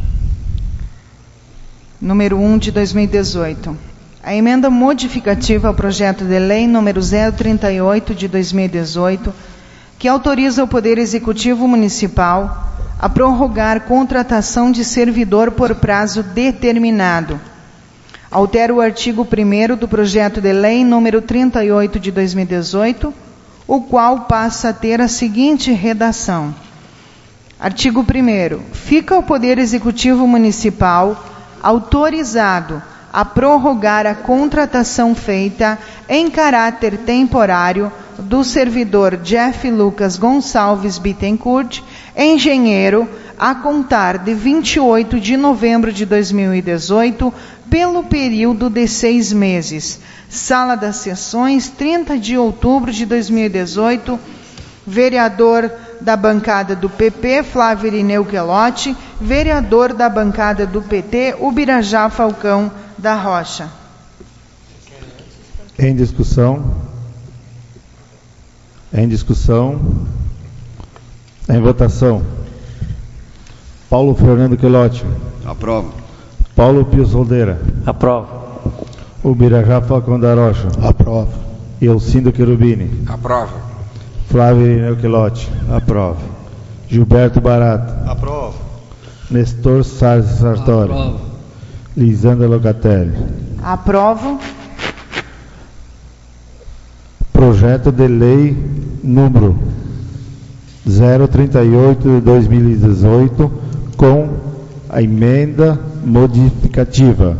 número um de dois mil e dezoito. A emenda modificativa ao projeto de lei número zero trinta e oito de dois mil e dezoito, que autoriza o Poder Executivo Municipal a prorrogar contratação de servidor por prazo determinado. Altera o artigo primeiro do projeto de lei número trinta e oito de dois mil e dezoito, o qual passa a ter a seguinte redação. Artigo primeiro. Fica o Poder Executivo Municipal autorizado a prorrogar a contratação feita em caráter temporário do servidor Jeff Lucas Gonçalves Bittencourt, engenheiro, a contar de vinte e oito de novembro de dois mil e dezoito, pelo período de seis meses. Sala das Sessões, trinta de outubro de dois mil e dezoito, vereador da bancada do P P, Flávio Irineu Quelotti, vereador da bancada do P T, Ubirajá Falcão da Rocha. Em discussão. Em discussão. Em votação. Paulo Fernando Quelotti. Aprovo. Paulo Pio Soldeira. Aprovo. Ubirajá Falcão da Rocha. Aprovo. Elcindo Cherubini. Aprovo. Flávio Irineu Quelotti. Aprovo. Gilberto Barato. Aprovo. Nestor Sarzi Sartori. Aprovo. Lisandra Locatelli. Aprovo. Projeto de lei número zero trinta e oito de dois mil e dezoito, com a emenda modificativa.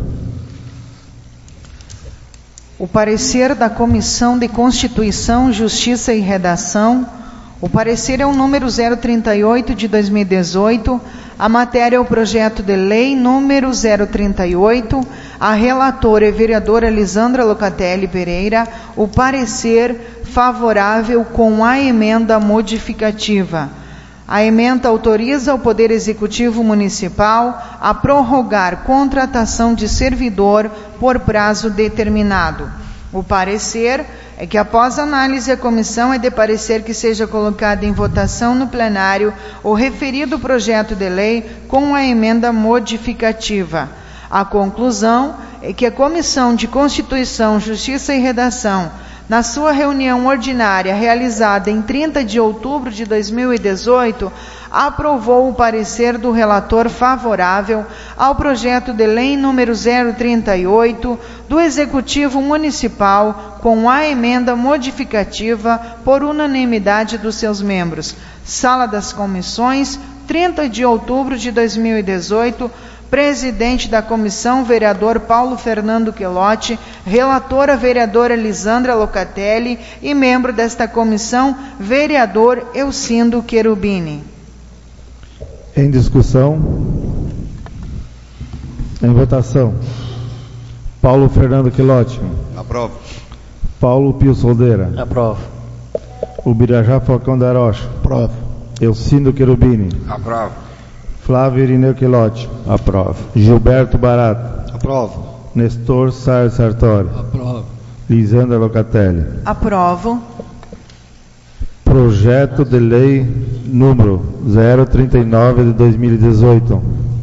O parecer da Comissão de Constituição, Justiça e Redação. O parecer é o número zero trinta e oito de dois mil e dezoito. A matéria é o projeto de lei número zero trinta e oito. A relatora é a vereadora Lisandra Locatelli Pereira. O parecer favorável com a emenda modificativa. A emenda autoriza o Poder Executivo Municipal a prorrogar contratação de servidor por prazo determinado. O parecer é que, após análise, a comissão é de parecer que seja colocado em votação no plenário o referido projeto de lei com a emenda modificativa. A conclusão é que a Comissão de Constituição, Justiça e Redação, na sua reunião ordinária realizada em trinta de outubro de dois mil e dezoito, aprovou o parecer do relator favorável ao projeto de lei número zero trinta e oito do Executivo Municipal com a emenda modificativa por unanimidade dos seus membros. Sala das Comissões, trinta de outubro de dois mil e dezoito, presidente da comissão, vereador Paulo Fernando Quelotti, relatora, vereadora Lisandra Locatelli e membro desta comissão, vereador Elcindo Cherubini. Em discussão. Em votação. Paulo Fernando Quelotti. Aprovo. Paulo Pio Soldeira. Aprovo. Ubirajá Falcão da Rocha. Aprovo. Elcindo Querubini. Aprovo. Flávio Irineu Quilotti. Aprovo. Gilberto Barato. Aprovo. Nestor Sar Sartori. Aprovo. Lisandra Locatelli. Aprovo. Projeto de lei número zero trinta e nove de dois mil e dezoito.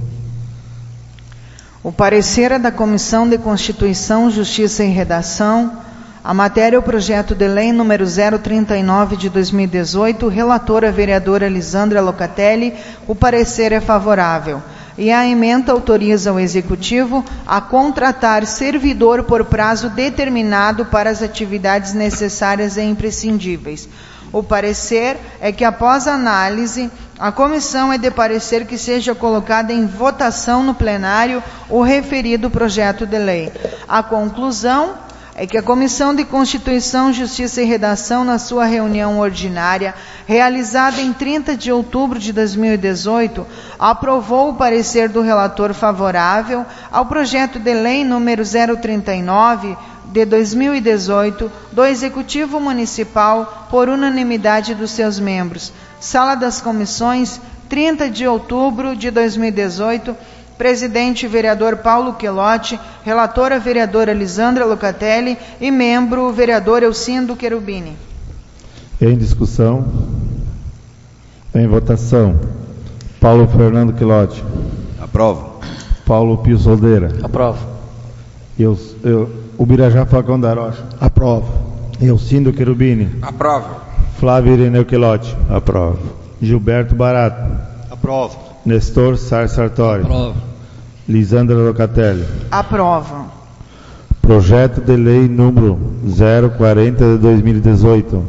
O parecer é da Comissão de Constituição, Justiça e Redação. A matéria é o projeto de lei número zero trinta e nove de dois mil e dezoito. Relatora a vereadora Lisandra Locatelli. O parecer é favorável. E a ementa autoriza o Executivo a contratar servidor por prazo determinado para as atividades necessárias e imprescindíveis. O parecer é que, após análise, a comissão é de parecer que seja colocada em votação no plenário o referido projeto de lei. A conclusão é que a Comissão de Constituição, Justiça e Redação, na sua reunião ordinária, realizada em trinta de outubro de dois mil e dezoito, aprovou o parecer do relator favorável ao projeto de lei número zero trinta e nove de dois mil e dezoito do Executivo Municipal por unanimidade dos seus membros. Sala das Comissões, trinta de outubro de dois mil e dezoito. Presidente, vereador Paulo Quilotti. Relatora, vereadora Lisandra Locatelli. E membro, vereador Elcindo Querubini. Em discussão. Em votação. Paulo Fernando Quilotti. Aprovo. Paulo Pio Soldeira. Aprovo. Eu, eu, Ubirajá Falcão da Rocha. Aprovo. Elcindo Querubini. Aprovo. Flávio Irineu Quilotti. Aprovo. Gilberto Barato. Aprovo. Nestor Sar Sartori. Aprovo. Lisandra Locatelli. Aprovo. Projeto de lei número zero quarenta de dois mil e dezoito.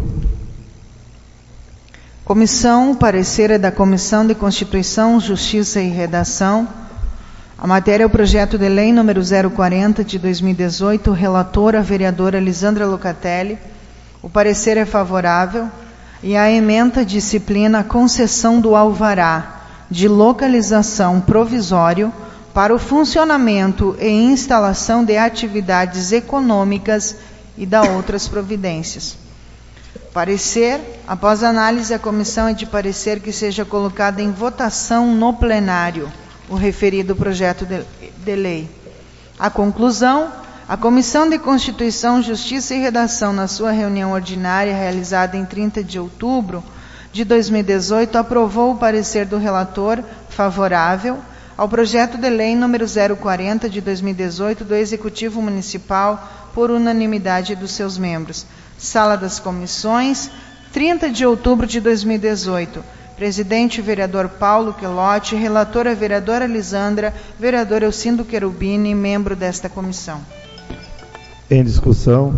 Comissão, o parecer é da Comissão de Constituição, Justiça e Redação. A matéria é o projeto de lei número zero quarenta de dois mil e dezoito. Relatora, a vereadora Lisandra Locatelli. O parecer é favorável. E a ementa disciplina a concessão do alvará de localização provisório para o funcionamento e instalação de atividades econômicas e da outras providências. Parecer, após análise, a comissão é de parecer que seja colocada em votação no plenário o referido projeto de, de lei. A conclusão, a Comissão de Constituição, Justiça e Redação, na sua reunião ordinária realizada em trinta de outubro de dois mil e dezoito, aprovou o parecer do relator favorável ao projeto de lei número zero quarenta de dois mil e dezoito do Executivo Municipal por unanimidade dos seus membros. Sala das Comissões, trinta de outubro de dois mil e dezoito. Presidente, vereador Paulo Quilotti. Relatora, vereadora Lisandra. Vereador Elcindo Querubini, membro desta comissão. Em discussão.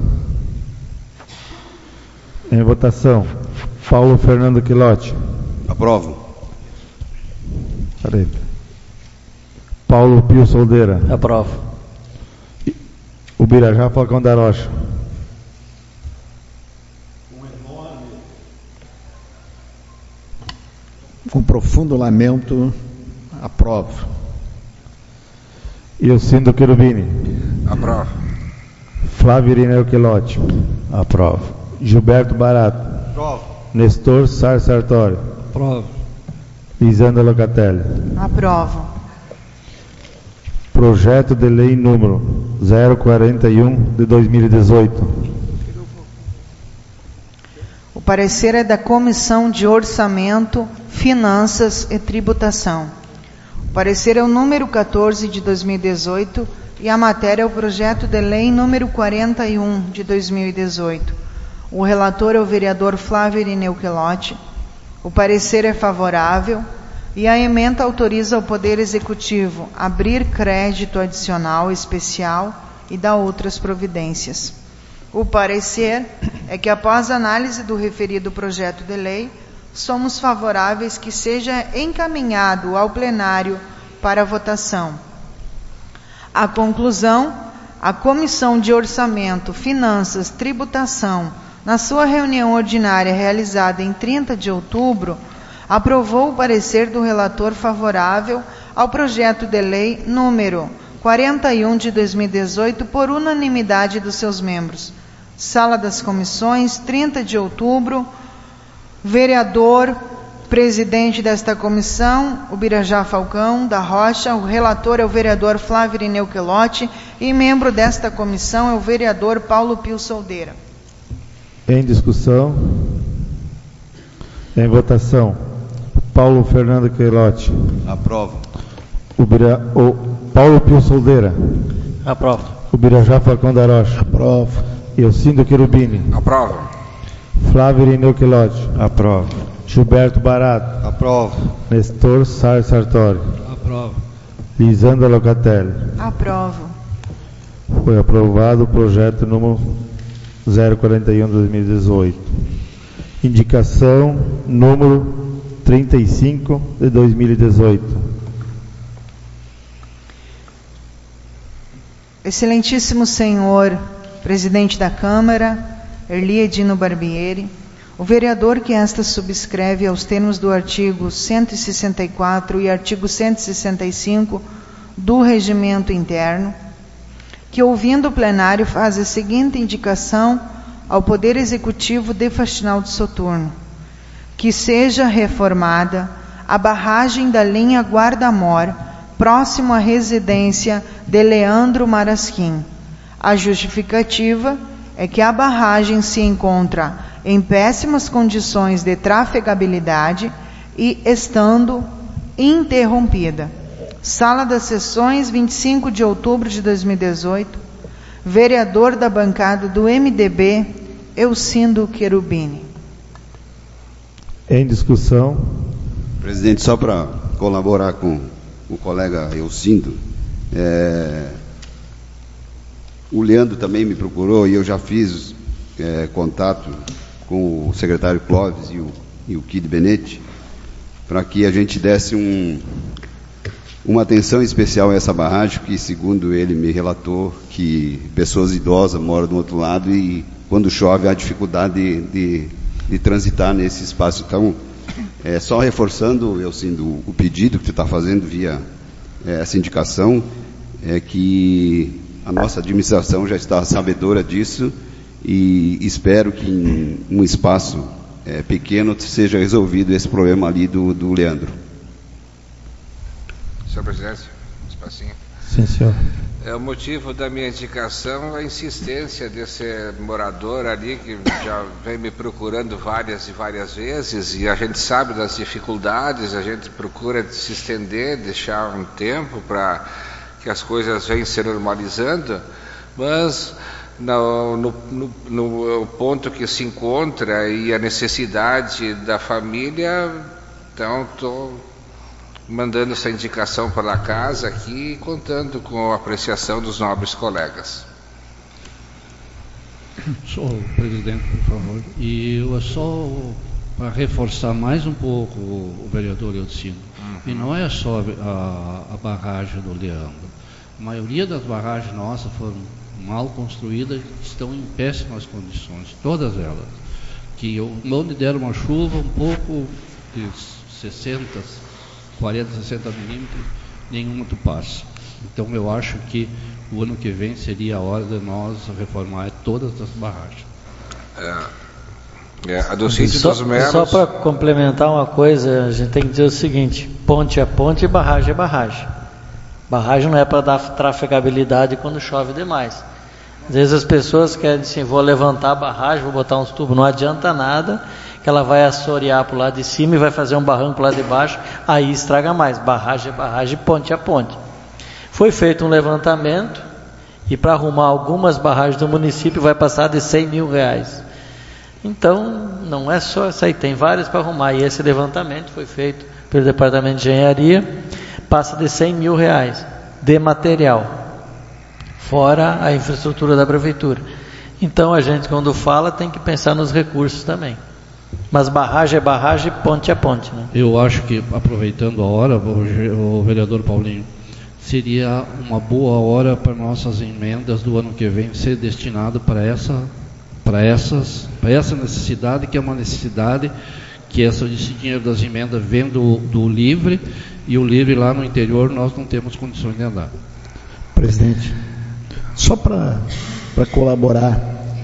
Em votação. Paulo Fernando Quilotti. Aprovo. Peraí. Paulo Pio Soldeira. Aprovo. Ubirajá Falcão da Rocha. Com profundo lamento, aprovo. Elcindo Querubini. Aprovo. Flávio Irineu Quilotti. Aprovo. Gilberto Barato. Aprovo. Nestor Sar Sartori. Aprovo. Lisandra Locatelli. Aprovo. Projeto de lei número zero quarenta e um de dois mil e dezoito. O parecer é da Comissão de Orçamento, Finanças e Tributação. O parecer é o número quatorze de dois mil e dezoito e a matéria é o projeto de lei número quarenta e um de dois mil e dezoito. O relator é o vereador Flávio Irineu Quilotti. O parecer é favorável e a ementa autoriza o Poder Executivo a abrir crédito adicional especial e dar outras providências. O parecer é que, após análise do referido projeto de lei, somos favoráveis que seja encaminhado ao plenário para votação. A conclusão, a Comissão de Orçamento, Finanças, Tributação, na sua reunião ordinária realizada em trinta de outubro, aprovou o parecer do relator favorável ao projeto de lei número quarenta e um de dois mil e dezoito por unanimidade dos seus membros. Sala das Comissões, trinta de outubro, vereador, presidente desta comissão, o Birajá Falcão da Rocha, o relator é o vereador Flávio Irineu Quelotti e membro desta comissão é o vereador Paulo Pio Soldeira. Em discussão, em votação, Paulo Fernando Quelotti. Aprovo. O, Bira, o Paulo Pio Soldeira. Aprovo. O Birajá Falcão da Rocha. Aprovo. Elcindo Cherubini. Aprovo. Flávio Irineu Quelotti. Aprovo. Gilberto Barato. Aprovo. Nestor Salles Sartori. Aprovo. Lisandra Locatelli. Aprovo. Foi aprovado o projeto número zero quarenta e um de dois mil e dezoito. Indicação número trinta e cinco de dois mil e dezoito. Excelentíssimo senhor presidente da Câmara, Erli Edino Barbieri, o vereador que esta subscreve aos termos do artigo cento e sessenta e quatro e artigo cento e sessenta e cinco do Regimento Interno, que ouvindo o plenário faz a seguinte indicação ao Poder Executivo de Faxinal de Soturno: que seja reformada a barragem da linha Guarda-Mor, próximo à residência de Leandro Marasquim. A justificativa é que a barragem se encontra em péssimas condições de trafegabilidade e estando interrompida. Sala das Sessões, vinte e cinco de outubro de dois mil e dezoito. Vereador da bancada do M D B, Elcindo Cherubini. Em discussão. Presidente, só para colaborar com o colega Elcindo, é, o Leandro também me procurou e eu já fiz é, contato com o secretário Clóvis e o, e o Kid Benetti para que a gente desse um, uma atenção especial a essa barragem, que segundo ele me relatou que pessoas idosas moram do outro lado e quando chove há dificuldade de, de, de transitar nesse espaço. Então, é, só reforçando, Elcindo, o pedido que tu está fazendo via é, essa indicação, é que a nossa administração já está sabedora disso e espero que em um espaço é, pequeno seja resolvido esse problema ali do, do Leandro. Senhor presidente, um espacinho. Sim, senhor. É, o motivo da minha indicação é a insistência desse morador ali que já vem me procurando várias e várias vezes, e a gente sabe das dificuldades, a gente procura se estender, deixar um tempo para que as coisas venham se normalizando, mas no, no, no, no ponto que se encontra e a necessidade da família, então estou mandando essa indicação para a casa aqui e contando com a apreciação dos nobres colegas. Senhor presidente, por favor. E eu só para reforçar mais um pouco o vereador Elcindo. Uhum. E não é só a, a barragem do Leandro. A maioria das barragens nossas foram mal construídas, estão em péssimas condições, todas elas. Que onde der uma chuva, um pouco de sessenta, quarenta, sessenta milímetros, nenhuma tu passa. Então eu acho que o ano que vem seria a hora de nós reformar todas as barragens. É, é, a do sítio só, dos Melos... Só para complementar uma coisa, a gente tem que dizer o seguinte: ponte é ponte e barragem é barragem. Barragem não é para dar trafegabilidade quando chove demais. Às vezes as pessoas querem assim, vou levantar a barragem, vou botar uns tubos, não adianta nada, que ela vai assorear para o lado de cima e vai fazer um barranco para o lado de baixo, aí estraga mais. Barragem é barragem, ponte é ponte. Foi feito um levantamento e para arrumar algumas barragens do município vai passar de cem mil reais. Então não é só essa aí, tem várias para arrumar, e esse levantamento foi feito pelo Departamento de Engenharia, passa de cem mil reais de material, fora a infraestrutura da prefeitura. Então a gente, quando fala, tem que pensar nos recursos também. Mas barragem é barragem, ponte é ponte, né? Eu acho que, aproveitando a hora, o, o vereador Paulinho, seria uma boa hora para nossas emendas do ano que vem ser destinado para essa, para essas, para essa necessidade, que é uma necessidade que essa, esse dinheiro das emendas vem do, do livre, e o livre lá no interior nós não temos condições de andar. Presidente, só para colaborar,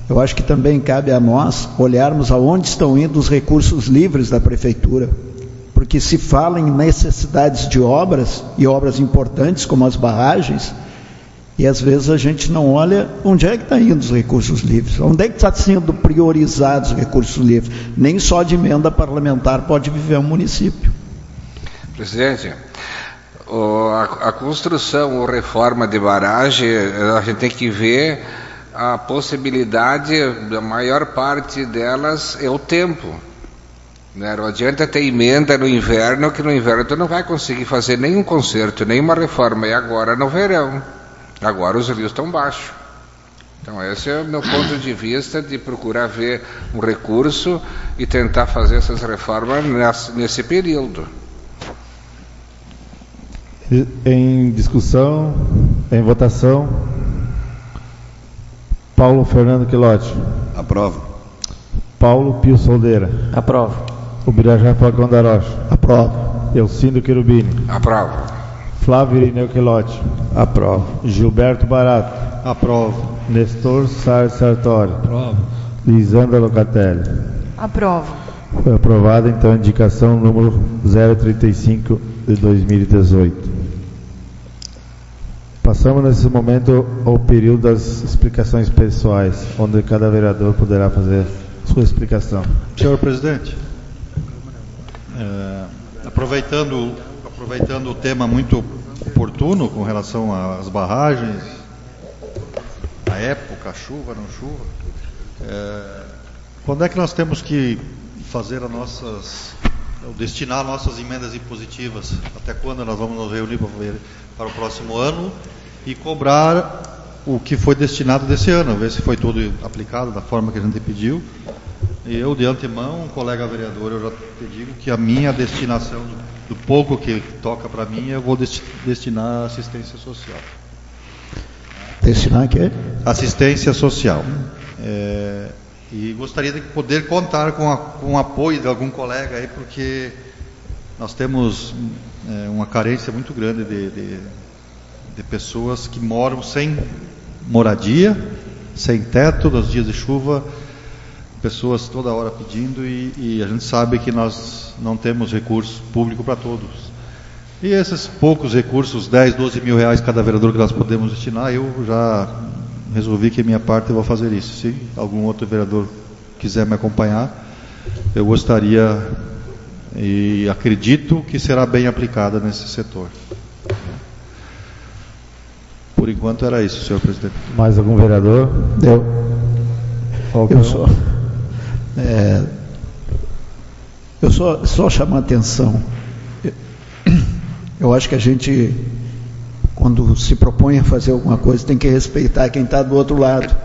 eu acho que também cabe a nós olharmos aonde estão indo os recursos livres da Prefeitura, porque se fala em necessidades de obras, e obras importantes como as barragens, e às vezes a gente não olha onde é que está indo os recursos livres, onde é que está sendo priorizados os recursos livres. Nem só de emenda parlamentar pode viver um município. Presidente, o, a, a construção ou reforma de barragem, a gente tem que ver a possibilidade, da maior parte delas é o tempo. Né? Não adianta ter emenda no inverno, que no inverno tu não vai conseguir fazer nenhum conserto, nenhuma reforma, e agora no verão. Agora os rios estão baixos. Então esse é o meu ponto de vista, de procurar ver um recurso e tentar fazer essas reformas nesse período. Em discussão, em votação, Paulo Fernando Quilote. Aprova. Paulo Pio Soldeira. Aprova. Ubirajá Falcão da Rocha. Aprova. Elcindo Querubini. Aprova. Flávio Irineu Quilote. Aprova. Gilberto Barato. Aprova. Nestor Sars Sartori. Aprova. Lisandra Locatelli. Aprova. Foi aprovada então a indicação número zero trinta e cinco de dois mil e dezoito. Passamos nesse momento ao período das explicações pessoais, onde cada vereador poderá fazer sua explicação. Senhor presidente, é, aproveitando, aproveitando o tema muito oportuno com relação às barragens, a época, a chuva, não chuva, é, quando é que nós temos que fazer as nossas, destinar nossas emendas impositivas? Até quando nós vamos nos reunir para, para o próximo ano e cobrar o que foi destinado desse ano, ver se foi tudo aplicado da forma que a gente pediu. E eu, de antemão, colega vereador, eu já te digo que a minha destinação, do pouco que toca para mim, eu vou desti- destinar à assistência social. Destinar quê? Assistência social. É, e gostaria de poder contar com, a, com o apoio de algum colega aí, porque nós temos é, uma carência muito grande de, de, de pessoas que moram sem moradia, sem teto, nos dias de chuva, pessoas toda hora pedindo, e, e a gente sabe que nós não temos recurso público para todos. E esses poucos recursos, dez, doze mil reais cada vereador que nós podemos destinar, eu já resolvi que a minha parte eu vou fazer isso. Se algum outro vereador quiser me acompanhar, eu gostaria e acredito que será bem aplicada nesse setor. Por enquanto era isso, senhor presidente. Mais algum vereador? Eu. Qualquer Eu um? só, é, eu só, só chamo a atenção. Eu, eu acho que a gente, quando se propõe a fazer alguma coisa, tem que respeitar quem está do outro lado.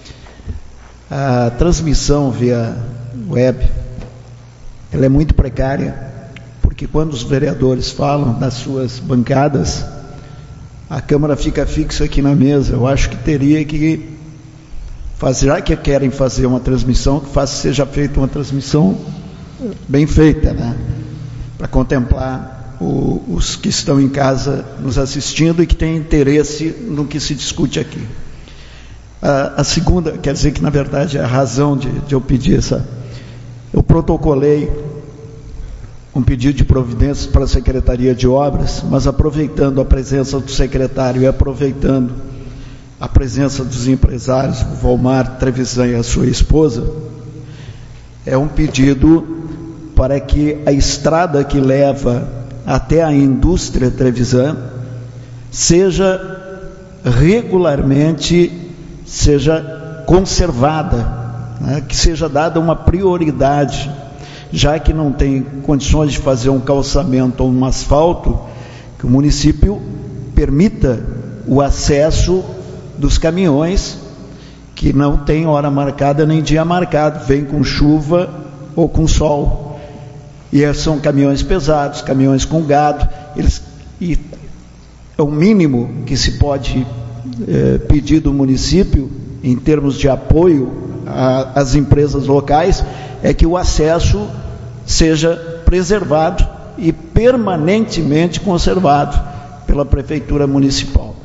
A transmissão via web, ela é muito precária, porque quando os vereadores falam nas suas bancadas, a câmera fica fixa aqui na mesa. Eu acho que teria que fazer, já que querem fazer uma transmissão, que faça, seja feita uma transmissão bem feita, né? Para contemplar o, os que estão em casa nos assistindo e que têm interesse no que se discute aqui. A, a segunda, quer dizer que na verdade a razão de, de eu pedir essa, eu protocolei um pedido de providências para a Secretaria de Obras, mas aproveitando a presença do secretário e aproveitando a presença dos empresários, o Volmar Trevisan e a sua esposa, é um pedido para que a estrada que leva até a indústria Trevisan seja regularmente, seja conservada, né? Que seja dada uma prioridade, já que não tem condições de fazer um calçamento ou um asfalto, que o município permita o acesso dos caminhões que não tem hora marcada nem dia marcado, vem com chuva ou com sol, e são caminhões pesados, caminhões com gado, eles, e é o mínimo que se pode é, pedir do município em termos de apoio às empresas locais, é que o acesso seja preservado e permanentemente conservado pela Prefeitura Municipal.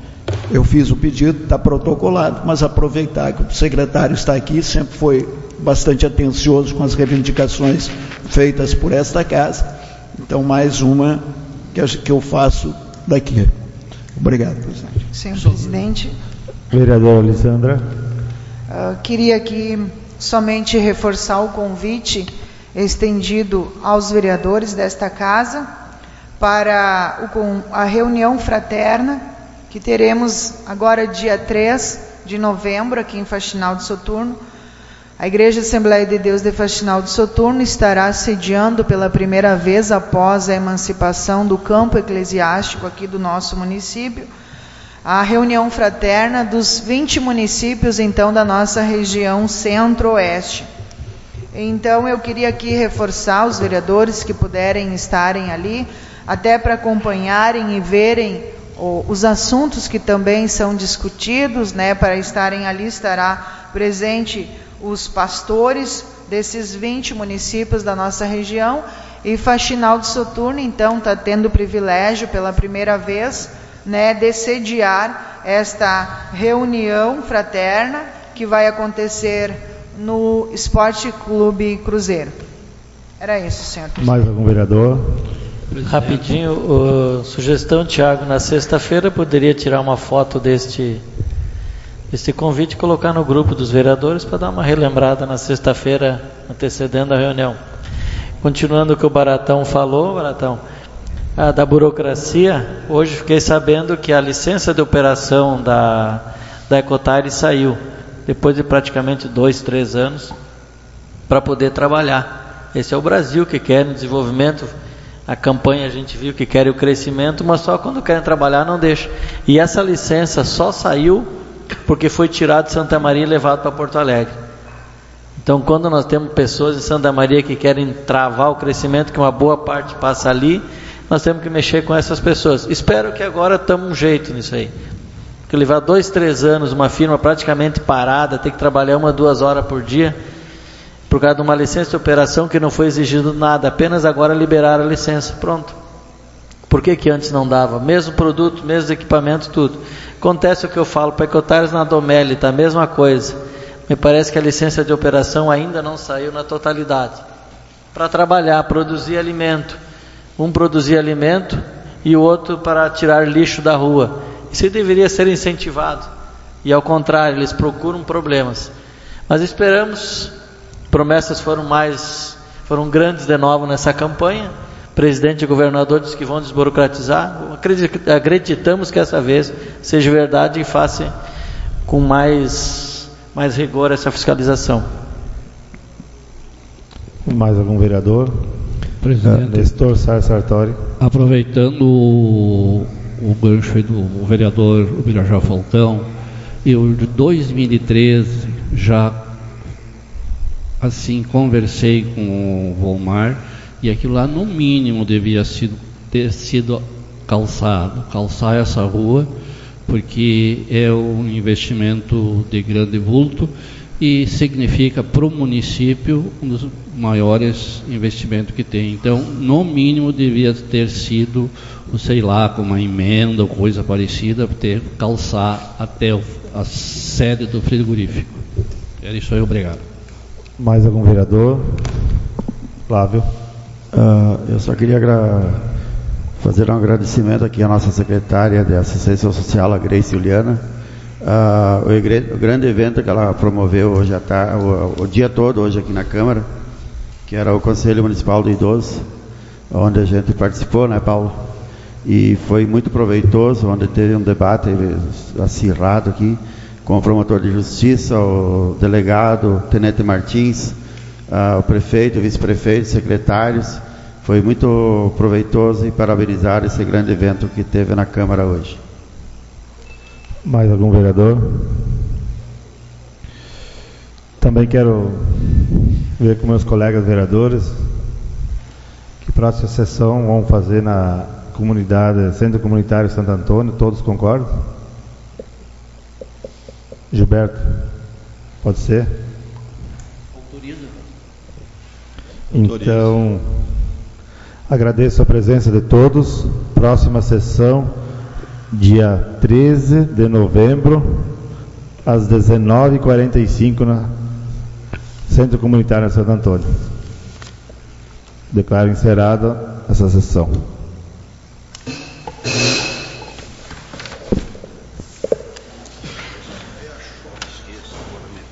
eu fiz o pedido, está protocolado, mas aproveitar que o secretário está aqui, sempre foi bastante atencioso com as reivindicações feitas por esta casa. Então, mais uma que, que eu faço daqui. Obrigado, presidente. Senhor presidente. Vereadora Alessandra. Uh, queria aqui somente reforçar o convite estendido aos vereadores desta casa para o, a reunião fraterna que teremos agora dia três de novembro aqui em Faxinal de Soturno. A Igreja Assembleia de Deus de Faxinal de Soturno estará sediando pela primeira vez após a emancipação do campo eclesiástico aqui do nosso município, a reunião fraterna dos vinte municípios então da nossa região centro-oeste. Então eu queria aqui reforçar os vereadores que puderem estarem ali, até para acompanharem e verem o, os assuntos que também são discutidos, né? Para estarem ali estará presente os pastores desses vinte municípios da nossa região, e Faxinal de Soturno então está tendo o privilégio pela primeira vez, né, de sediar esta reunião fraterna que vai acontecer no Esporte Clube Cruzeiro. Era isso, senhor presidente. Mais algum vereador? Rapidinho, uh, sugestão, Tiago, na sexta-feira poderia tirar uma foto deste Este convite colocar no grupo dos vereadores para dar uma relembrada na sexta-feira antecedendo a reunião. Continuando o que o Baratão falou, Baratão, a da burocracia, hoje fiquei sabendo que a licença de operação da, da Ecotire saiu, depois de praticamente dois, três anos, para poder trabalhar. Esse é o Brasil que quer o desenvolvimento, a campanha a gente viu que quer o crescimento, mas só quando querem trabalhar não deixa. E essa licença só saiu porque foi tirado de Santa Maria e levado para Porto Alegre. Então, quando nós temos pessoas em Santa Maria que querem travar o crescimento, que uma boa parte passa ali, nós temos que mexer com essas pessoas. Espero que agora temos um jeito nisso aí. Porque levar dois, três anos, uma firma praticamente parada, ter que trabalhar uma, duas horas por dia, por causa de uma licença de operação que não foi exigido nada, apenas agora liberaram a licença, pronto. Por que que antes não dava? Mesmo produto, mesmo equipamento, tudo. Acontece o que eu falo para Ecotares na Domélita, a mesma coisa. Me parece que a licença de operação ainda não saiu na totalidade. Para trabalhar, produzir alimento. Um produzir alimento e o outro para tirar lixo da rua. Isso deveria ser incentivado. E ao contrário, eles procuram problemas. Mas esperamos, promessas foram mais, foram grandes de novo nessa campanha. O presidente e o governador disse que vão desburocratizar. Acreditamos que essa vez seja verdade e faça com mais, mais rigor essa fiscalização. Mais algum vereador? Presidente, Nestor Sartori. Aproveitando o, o gancho aí do vereador Birajá Falcão, eu de dois mil e treze já assim conversei com o Volmar, e aquilo lá no mínimo devia sido, ter sido calçado, calçar essa rua, porque é um investimento de grande vulto e significa para o município um dos maiores investimentos que tem. Então, no mínimo devia ter sido, sei lá, com uma emenda ou coisa parecida, ter calçar até a sede do frigorífico. Era isso aí, obrigado. Mais algum vereador? Flávio. Uh, eu só queria fazer um agradecimento aqui à nossa secretária de Assistência Social, a Grace Juliana, uh, o, o grande evento que ela promoveu hoje à tarde, o, o dia todo hoje aqui na Câmara, que era o Conselho Municipal do Idoso, onde a gente participou, né, Paulo? E foi muito proveitoso, onde teve um debate acirrado aqui com o promotor de justiça, o delegado, o tenente Martins, Uh, o prefeito, o vice-prefeito, secretários. Foi muito proveitoso e parabenizar esse grande evento que teve na Câmara hoje. Mais algum vereador? Também quero ver com meus colegas vereadores que próxima sessão vão fazer na comunidade, Centro Comunitário Santo Antônio. Todos concordam? Gilberto, pode ser? Então, agradeço a presença de todos. Próxima sessão, dia treze de novembro, às dezenove e quarenta e cinco, no Centro Comunitário de Santo Antônio. Declaro encerrada essa sessão.